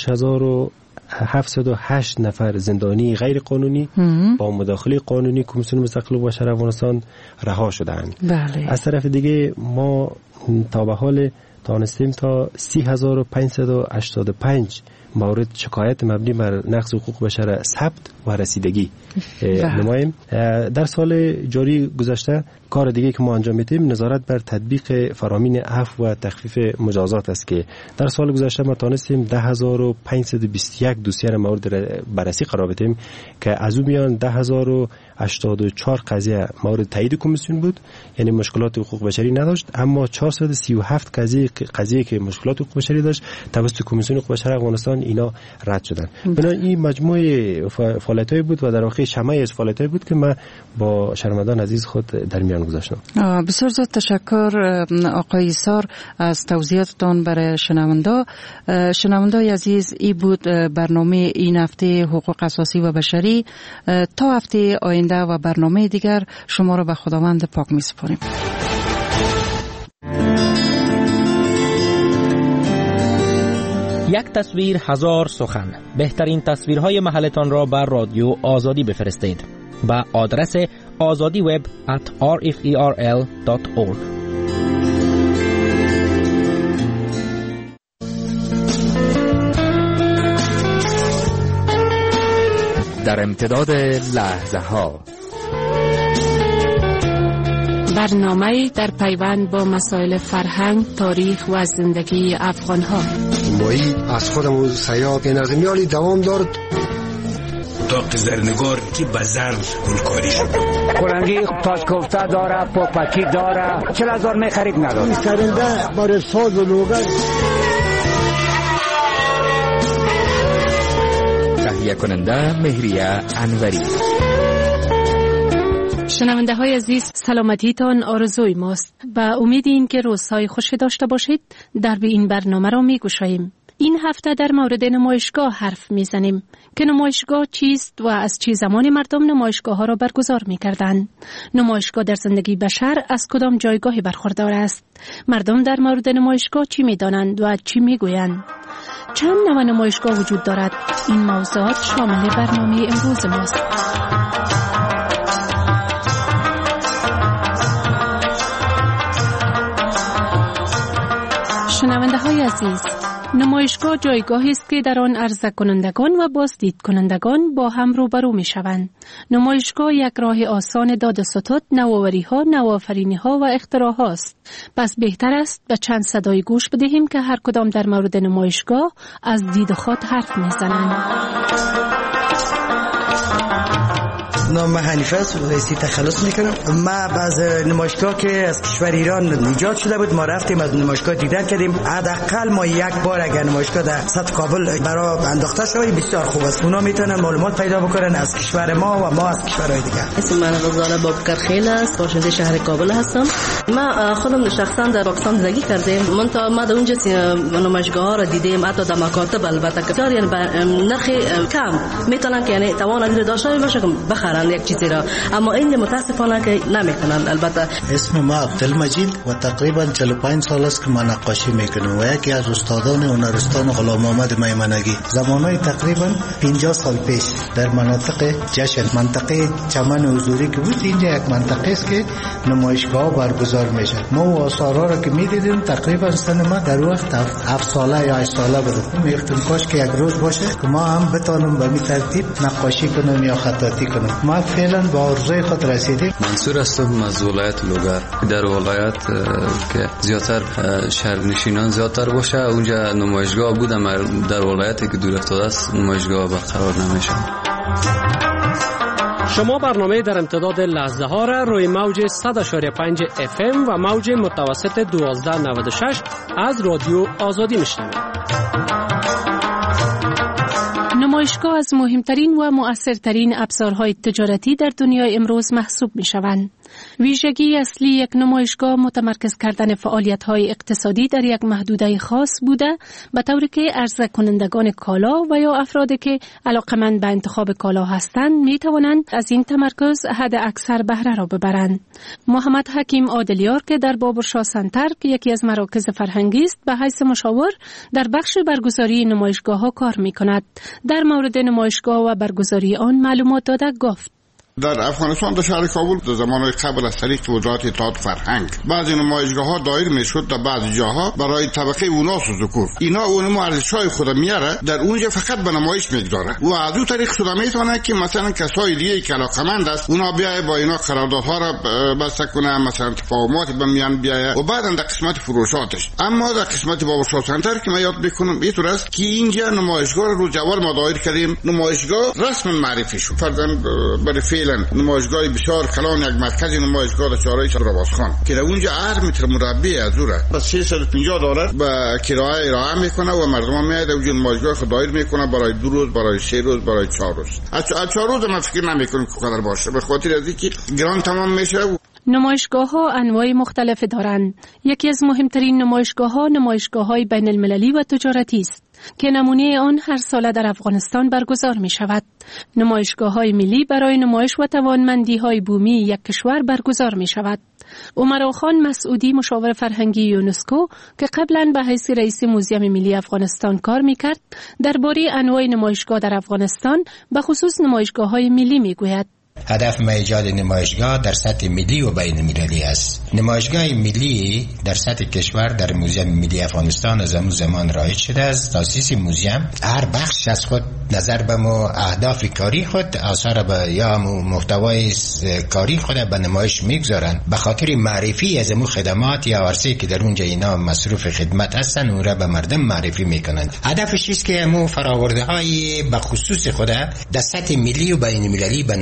6708 نفر زندانی غیر قانونی با مداخله قانونی کمیسیون مستقل حقوق بشر افغانستان رها شدند. از طرف دیگه ما تا به حال توانستیم تا 3585 مورد شکایت مبنی بر نقض حقوق بشر ثبت و رسیدگی نماییم. در سال جاری گذشته کار دیگه که ما انجام میدیم نظارت بر تطبیق فرامین عفو و تخفیف مجازات است که در سال گذشته ما تونستیم 10521 دوسیه مورد بررسی قرار بدیم که از اون میان 10084 قضیه مورد تایید کمیسیون بود، یعنی مشکلات حقوق بشری نداشت، اما 437 قضیه که مشکلات حقوق بشری داشت توسط کمیسیون حقوق بشر افغانستان اینا رد شدن. بنابراین این مجموعه فعالیت‌های بود و در واقع شمعی از فعالیت‌های بود که من با شهروندان عزیز خود در میان گذاشتم. بسیار زیاد تشکر آقای ایسار از توضیحاتتان برای شنوندای عزیز. ای بود برنامه این هفته حقوق اساسی و بشری. تا هفته آینده و برنامه دیگر شما را به خداوند پاک می‌سپاریم. یک تصویر هزار سخن. بهترین تصویرهای محلتان را بر رادیو آزادی بفرستید با آدرس azadiweb@rferl.org. در امتداد لحظه ها برنامه در پیوند با مسائل فرهنگ، تاریخ و زندگی افغان ها. مایی از خودمون سیاه به نظمیالی دوام دارد تا زرنگار که بزر گلکاری شد. کلنگی تاج کوفته داره، پاپکی داره، 40,000 میخرید نداره. این سرنده برای ساز و لوگر. تهیه کننده مهریه انوری. شنونده های عزیز، سلامتیتان آرزوی ماست. با امید این که روزهای خوشی داشته باشید در به این برنامه را می گوشاییم. این هفته در مورد نمایشگاه حرف میزنیم که نمایشگاه چیست و از چه زمانی مردم نمایشگاه ها را برگزار میکردند. نمایشگاه در زندگی بشر از کدام جایگاهی برخوردار است؟ مردم در مورد نمایشگاه چی میدانند و چی میگویند؟ چند نوع نمایشگاه وجود دارد؟ این موضوعات شامل برنامه امروز ماست. شنونده های عزیز، نمایشگاه جایگاهی است که در آن عرضه کنندگان و بازدید کنندگان با هم روبرو می شوند. نمایشگاه یک راه آسان داد و ستد نوآوری ها، نوآفرینی ها و اختراع هاست. پس بهتر است به چند صدای گوش بدهیم که هر کدام در مورد نمایشگاه از دید خود حرف می زنند. نام حنیفه است و حیثی تخلص میکنم. ما باز نمایشگاه که از کشور ایران ایجاد شده بود، ما رفتیم از نمایشگاه دیدن کردیم. حداقل ما یک بار اگر نمایشگاه در سطح کابل برای انداخته شود بسیار خوب است. اونا میتونن معلومات پیدا بکنن از کشور ما و ما از کشورهای دیگه. اسم من غزاله بابکر خیل است، باشنده شهر کابل هستم. ما خودم شخصا در پاکستان زندگی کردیم. ما در اونجا نمایشگاه ها را دیدیم، حتی در مکاتب البته که نرخ کم میتونن که یعنی توان نداره داشته باشه که بخرن یک چیزی را، اما این متاسفانه که نمیکنن. البته اسم ما عبدالمجید و تقریبا 45 سال است که من نقاشی میکنم و یکی از استادان هنرستان غلام محمد میمنگی زمانهای تقریبا 50 سال پیش در مناطق جشن منطقه چمن حضوری که بود، اینجا یک منطقه است که نمایشگاه برگزار میشه. ما و آثارها را که میدیدیم تقریبا سن ما در وقت 7 ساله یا 8 ساله بود. میگفتم کاش که یک روز باشه که ما هم بتونم به این ترتیب نقاشی کنم یا خطاطی کنم. ما فعلا با آرزوی خود رسیدیم. منصور هستم از ولایت لوگر. در ولایت که زیادتر شهرنشینان زیادتر باشه اونجا نمایشگاه بودم. در ولایتی که دور افتاده است نمایشگاه برقرار نمیشه. شما برنامه در امتداد لحظه ها را روی موج 100.5 FM و موج متوسط 1296 از رادیو آزادی میشنوید. نمایشگاه از مهمترین و مؤثرترین ابزارهای تجارتی در دنیای امروز محسوب می شوند. ویژگی اصلی یک نمایشگاه متمرکز کردن فعالیت‌های اقتصادی در یک محدوده خاص بوده، به طوری که عرضه کنندگان کالا و یا افرادی که علاقمند به انتخاب کالا هستند می توانند از این تمرکز حد اکثر بهره را ببرند. محمد حکیم عادلیار که در بابرشاه سنتر که یکی از مراکز فرهنگی است به حیث مشاور در بخش برگزاری نمایشگاه‌ها کار می‌کند. در مورد نمایشگاه و برگزاری آن معلومات داده گفت: در افغانستان در شهر کابل در زمانهای قبل از طریق وزارت اطلاعات فرهنگ بعضی نمایشگاه‌ها دایر میشد در بعضی جاها برای طبقه اوناس و ذکور. اینا اونم ارزش‌های خود میاره در اونجا فقط به نمایش میگذاره و از اون طریق شده میتونه که مثلا کسای دیگه که علاقمند است اونا بیای با اینا قراردادها را بسته کنه، مثلا تفاهمات به میان بیای و بعدن در قسمت فروشاتش. اما در قسمت بابرشاه سنتر که من یاد میکنم اینطور است که اینجا نمایشگاه رو جوار ما دایر کردیم. نمایشگاه رسما معرفی شد. فرضاً برای نمایشگاه بسیار کلان یک مرکز نمایشگاه در چهارراه شهرابادخان که در اونجا هر متر مربع از اون بس $350 به کرایه ارائه میکنه و مردم میاد اونجا نمایشگاه خود دایر میکنه برای 2 روز، برای 3 روز، برای 4 روز. از 4 روز من فکر نمیکنم که قدر باشه، به خاطر از اینکه گران تمام میشه. نمایشگاه‌ها انواع مختلف دارند. یکی از مهمترین نمایشگاه‌ها نمایشگاه‌های بین‌المللی و تجارتی است که نمونه آن هر ساله در افغانستان برگزار می شود. نمایشگاه‌های ملی برای نمایش و توانمندی‌های بومی یک کشور برگزار می شود. عمرخان مسعودی مشاور فرهنگی یونسکو که قبلا به حیث رئیس موزیم ملی افغانستان کار می کرد درباره انواع نمایشگاه در افغانستان به خصوص نمایشگاه‌های ملی می گوید: هدف ما ایجاد نمایشگاه در سطح ملی و بین المللی است. نمایشگاه ملی در سطح کشور در موزیم ملی افغانستان از همون زمان رایج شده است. تاسیس موزیم هر بخش از خود نظر به اهداف کاری خود آثار به یا محتوای کاری خود به نمایش میگذارند به خاطر معرفی از خدمات یا عرصه‌ای که در اونجا اینا مصروف خدمت هستند اون را به مردم معرفی میکنند. هدفش است که همون فرآورده‌های به خصوص خود در سطح ملی و بین المللی به نمایش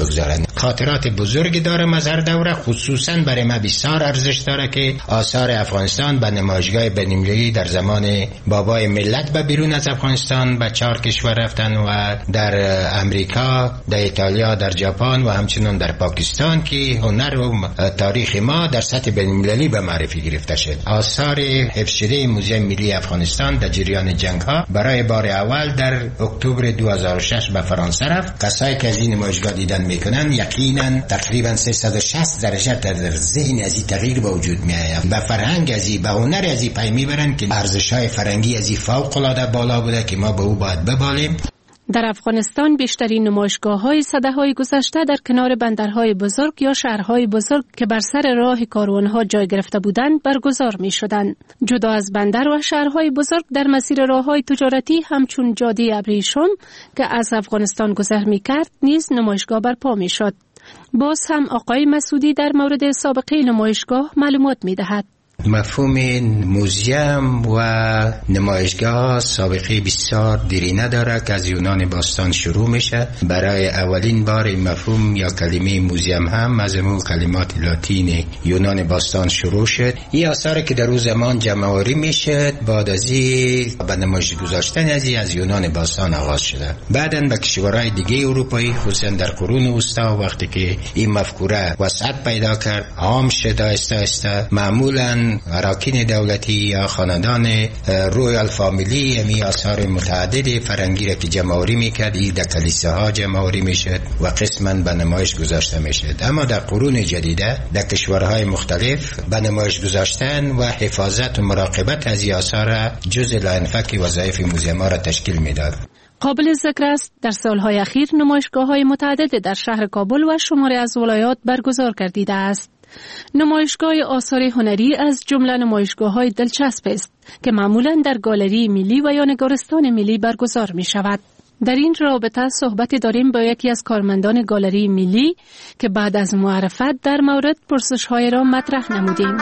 بگذارند. خاطرات بزرگی دارم از هر دوره، خصوصا برای من بسیار ارزش داره که آثار افغانستان به نمایشگاه بین‌المللی در زمان بابای ملت به بیرون از افغانستان به 4 کشور رفتن و در امریکا، در ایتالیا، در ژاپن و همچنین در پاکستان که هنر و تاریخ ما در سطح بین‌المللی به معرفی گرفته شد. آثار حفظ شده موزیم ملی افغانستان در جریان جنگ ها برای بار اول در اکتبر 2006 به فرانسه رفت. کسایی که از این نمایشگاه دیدن میکنن یقینا تقریبا 360 درجه در ذهن از این تغییر به وجود میآید. به فرهنگ ازی، به هنر ازی پی میبرن که ارزش‌های فرهنگی ازی فوق العاده بالا بوده که ما به او باید ببالیم. در افغانستان بیشترین نمایشگاه‌های سده‌های گذشته در کنار بندرهای بزرگ یا شهرهای بزرگ که بر سر راه کاروان‌ها جای گرفته بودند برگزار می‌شدند. جدا از بندر و شهرهای بزرگ در مسیر راه‌های تجارتی همچون جاده ابریشم که از افغانستان گذر می‌کرد نیز نمایشگاه برپا می‌شد. باز هم آقای مسعودی در مورد سابقه نمایشگاه معلومات می‌دهد. مفهوم موزیم و نمایشگاه سابقه بسیار دیرینه داره که از یونان باستان شروع میشه. برای اولین بار این مفهوم یا کلمه موزیم هم از همون کلمات لاتین یونان باستان شروع شد. این آثاری که در اون زمان جمع‌آوری میشه بعد از این به نمایش گذاشتن از یونان باستان آغاز شده. بعداً به کشورهای دیگه اروپایی خصوصا در قرون وسطا وقتی که این مفکوره وسعت پیدا کرد عام شد آهسته معمولاً اراکین دولتی یا خاندان رویال فامیلی امی آثار متعدد فرنگی را که جمع‌آوری میکرد در کلیساها جمع‌آوری میشد و قسماً به نمایش گذاشته میشد. اما در قرون جدیده در کشورهای مختلف به نمایش گذاشتن و حفاظت و مراقبت از این آثار جزء لاینفک وظایف موزیم‌ها را تشکیل میداد. قابل ذکر است در سالهای اخیر نمایشگاه‌های متعدد در شهر کابل و شماری از ولایات برگزار گردیده است. نمایشگاه آثار هنری از جمله نمایشگاه‌های دلچسب است که معمولاً در گالری ملی و یا نگارستان ملی برگزار می شود. در این رابطه صحبت داریم با یکی از کارمندان گالری ملی که بعد از معرفت در مورد پرسش‌های را مطرح نمودیم.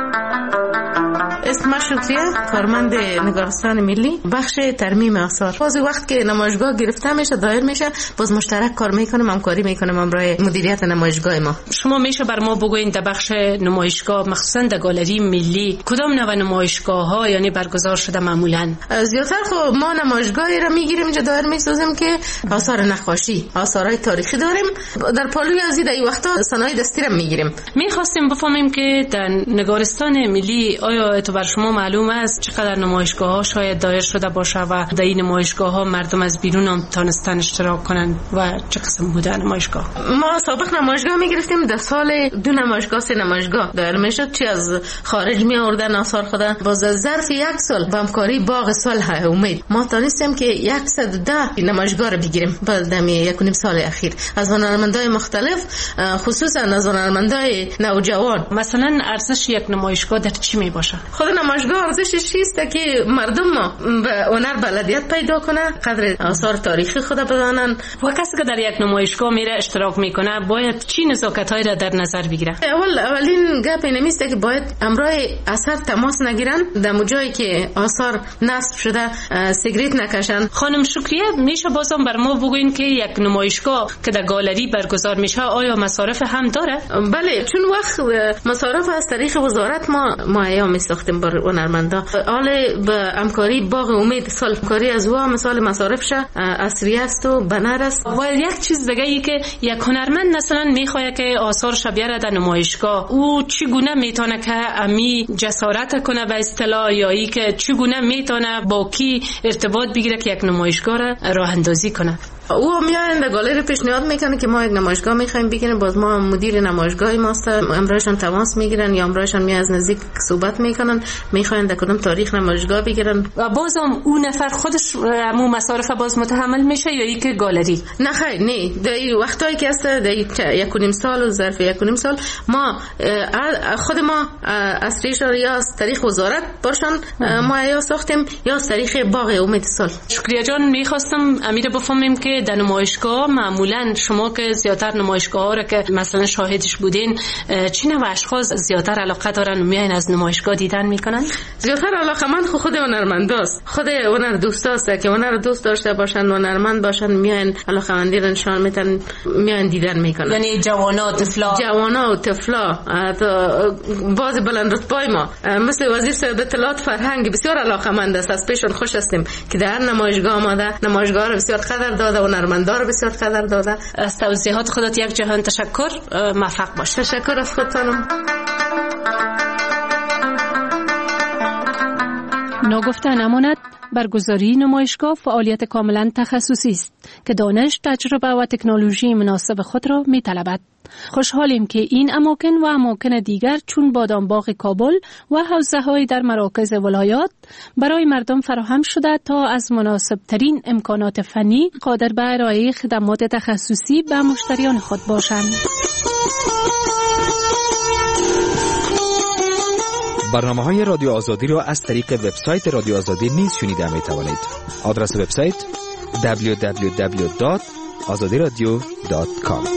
اسم شکریه، کارمند نگارستان ملی، بخش ترمیم آثار. بعضی وقت که نمایشگاه گرفته میشه دایر میشه باز مشترک کار میکنیم، همکاری میکنیم همراه مدیریت نمایشگاه ما. شما میشه بر ما بگوین در بخش نمایشگاه مخصوصا در گالری ملی کدام نوع نمایشگاه ها یعنی برگزار شده معمولا؟ زیاتر خب ما نمایشگاهی را میگیریم اینجا دایر میسازیم که آثار نقاشی، آثارهای تاریخی داریم. در پالوی از این وقتا صنایع دستی را میگیریم. میخواستیم بفهمیم که در نگارستان ملی آیا بر شما معلوم است چقدر نمایشگاه ها شاید دایر شده باشه و در این نمایشگاه ها مردم از بیرون هم تانستن اشتراک کنن و چه قسم بوده نمایشگاه؟ ما سابق نمایشگاه میگرفتیم، در سال 2 نمایشگاه 3 نمایشگاه دایر میشد. چی از خارج می آوردن آثار خدا. باز ظرف 1 سال با همکاری باغ صلح امید ما تونستیم که 110 نمایشگاه رو بگیریم. بعد دمی 1.5 سال اخیر از هنرمندای مختلف، خصوصا از هنرمندای نوجوان. مثلا ارزش یک نمایشگاه در چی می باشه؟ خود نمایشگاه ارزشش چیست که مردم به هنر بلدیت پیدا کنه، قدر آثار تاریخی خود بدانن. و کسی که در یک نمایشگاه میره اشتراک میکنه باید چی نزاکت‌هایی را در نظر بگیره؟ اولین گپ این است که باید همراه اثر تماس نگیرن، در جایی که آثار نصب شده سیگریت نکشن. خانم شکریه میشه بازم بر ما بگوین که یک نمایشگاه که در گالری برگزار میشه آیا مصارف هم داره؟ بله، چون وقت مصارف از طریق وزارت ما ایام ساختیم بر هنرمندا. حال به همکاری باغ امید سال کاری از وا مثال مصارفش اصلی است و بنر است. و یک چیز دیگه ای که یک هنرمند مثلا میخواد که آثارش بیاره در نمایشگاه، او چگونه میتونه که امی جسارت کنه به اصطلاح، یا ای که چگونه میتونه با کی ارتباط بگیره که یک نمایشگاه را راه اندازی کنه؟ او میاد در گالری پیشنهاد میکنه که ما یک نمایشگاه میخوایم بگیریم. باز ما مدیر نمایشگاه ماست، امرایشان تماس میگیرن یا امرایشان می از نزدیک صحبت میکنن، میخواین در کدام تاریخ نمایشگاه بگیرن. و بازم اون نفر خودش مو مصارف باز متحمل میشه یا ای که گالری؟ نه خیر، نه در این وقتایی که است در 1.5 سال و ظرف 1.5 سال ما خود ما از یا از طریق وزارت برشان ما یا ساختیم یا از طریق باغ امید سال. شکریه جان، میخواستم امیر بفهمیم که که در نمایشگاه معمولا شما که زیادتر نمایشگاه ها را که مثلا شاهدش بودین، چه نوع اشخاص زیادتر علاقه دارن و میاین از نمایشگاه دیدن میکنن؟ زیادتر علاقه من خود هنرمنداست، خود هنر دوستاست که هنر دوست داشته باشن، هنرمند باشن، میاین علاقه مندی رو نشان میدن، میاین دیدن میکنن. یعنی جوانا و طفلا باز بلند رتبای ما مثل وزیر صحت اطلاعات فرهنگ بسیار علاقه‌مند است. از پیشون خوش هستیم که در نمایشگاه آمده، نمایشگاه رو بسیار قدر داده و هنرمندا رو بسیار قدر داده. از توضیحات خودت یک جهان تشکر، موفق باش. تشکر از خودتانم. ناگفته نماند برگزاری نمایشگاه فعالیت کاملا تخصصی است که دانش، تجربه و تکنولوژی مناسب خود را می‌طلبد. خوشحالیم که این اماکن و اماکن دیگر چون بادامباغ کابل و حوزه‌های در مراکز ولایات برای مردم فراهم شده تا از مناسب ترین امکانات فنی قادر به ارائه خدمات تخصصی به مشتریان خود باشند. برنامه‌های رادیو آزادی را از طریق وبسایت رادیو آزادی نیز شنیده می‌توانید. آدرس وبسایت www.azadiradio.com.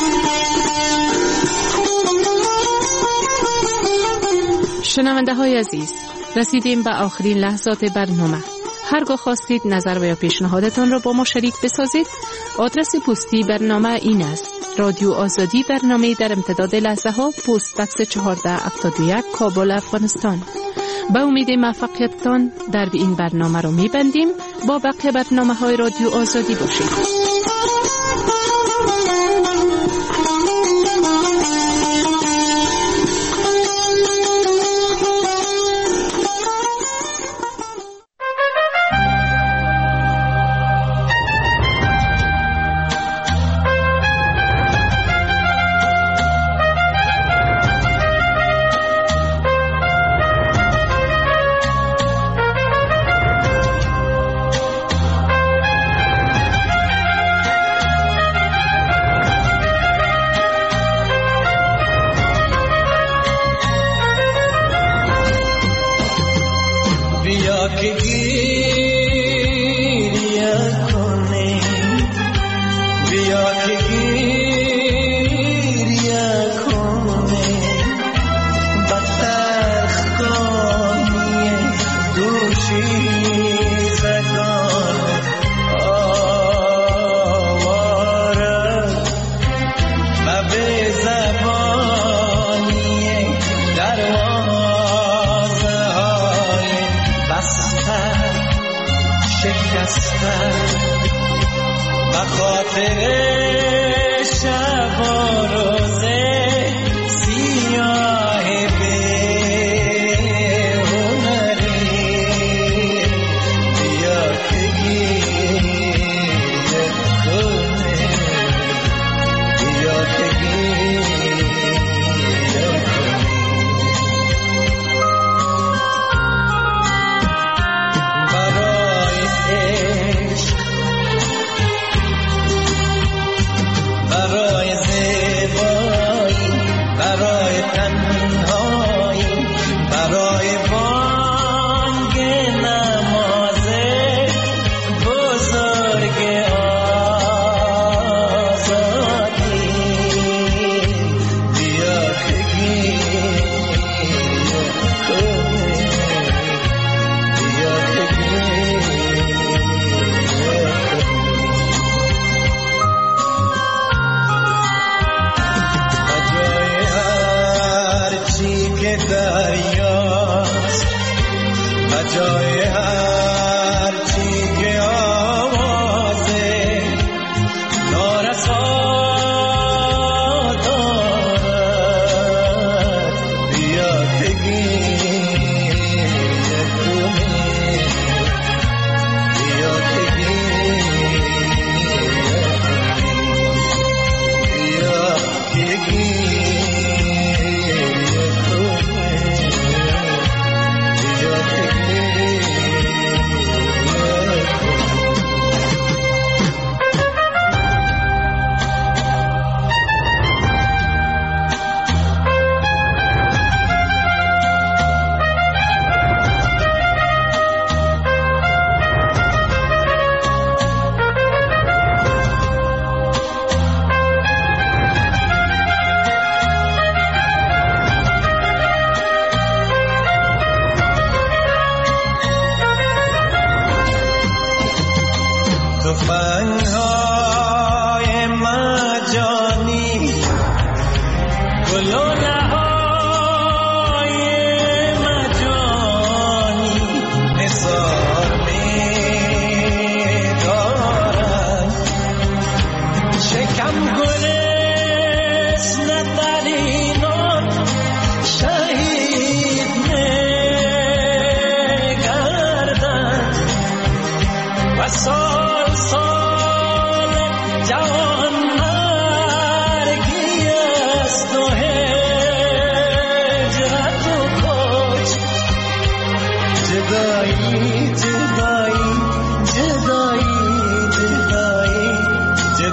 شنونده های عزیز، رسیدیم به آخرین لحظات برنامه. هرگاه خواستید نظر و یا پیشنهادتان را با ما شریک بسازید، آدرس پستی برنامه این است: رادیو آزادی، برنامه در امتداد لحظه ها، پست بکس 1471 کابل، افغانستان. با امید موفقیتتان در این برنامه را می‌بندیم. با بقیه برنامه‌های رادیو آزادی باشید.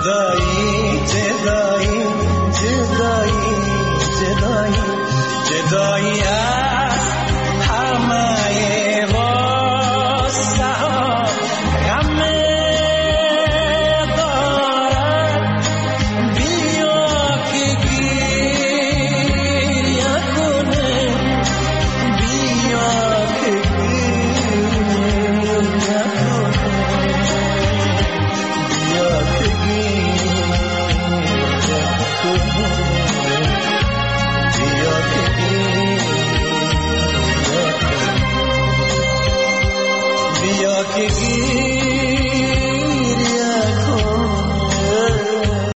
جدایی جدایی جدایی جدایی جدایی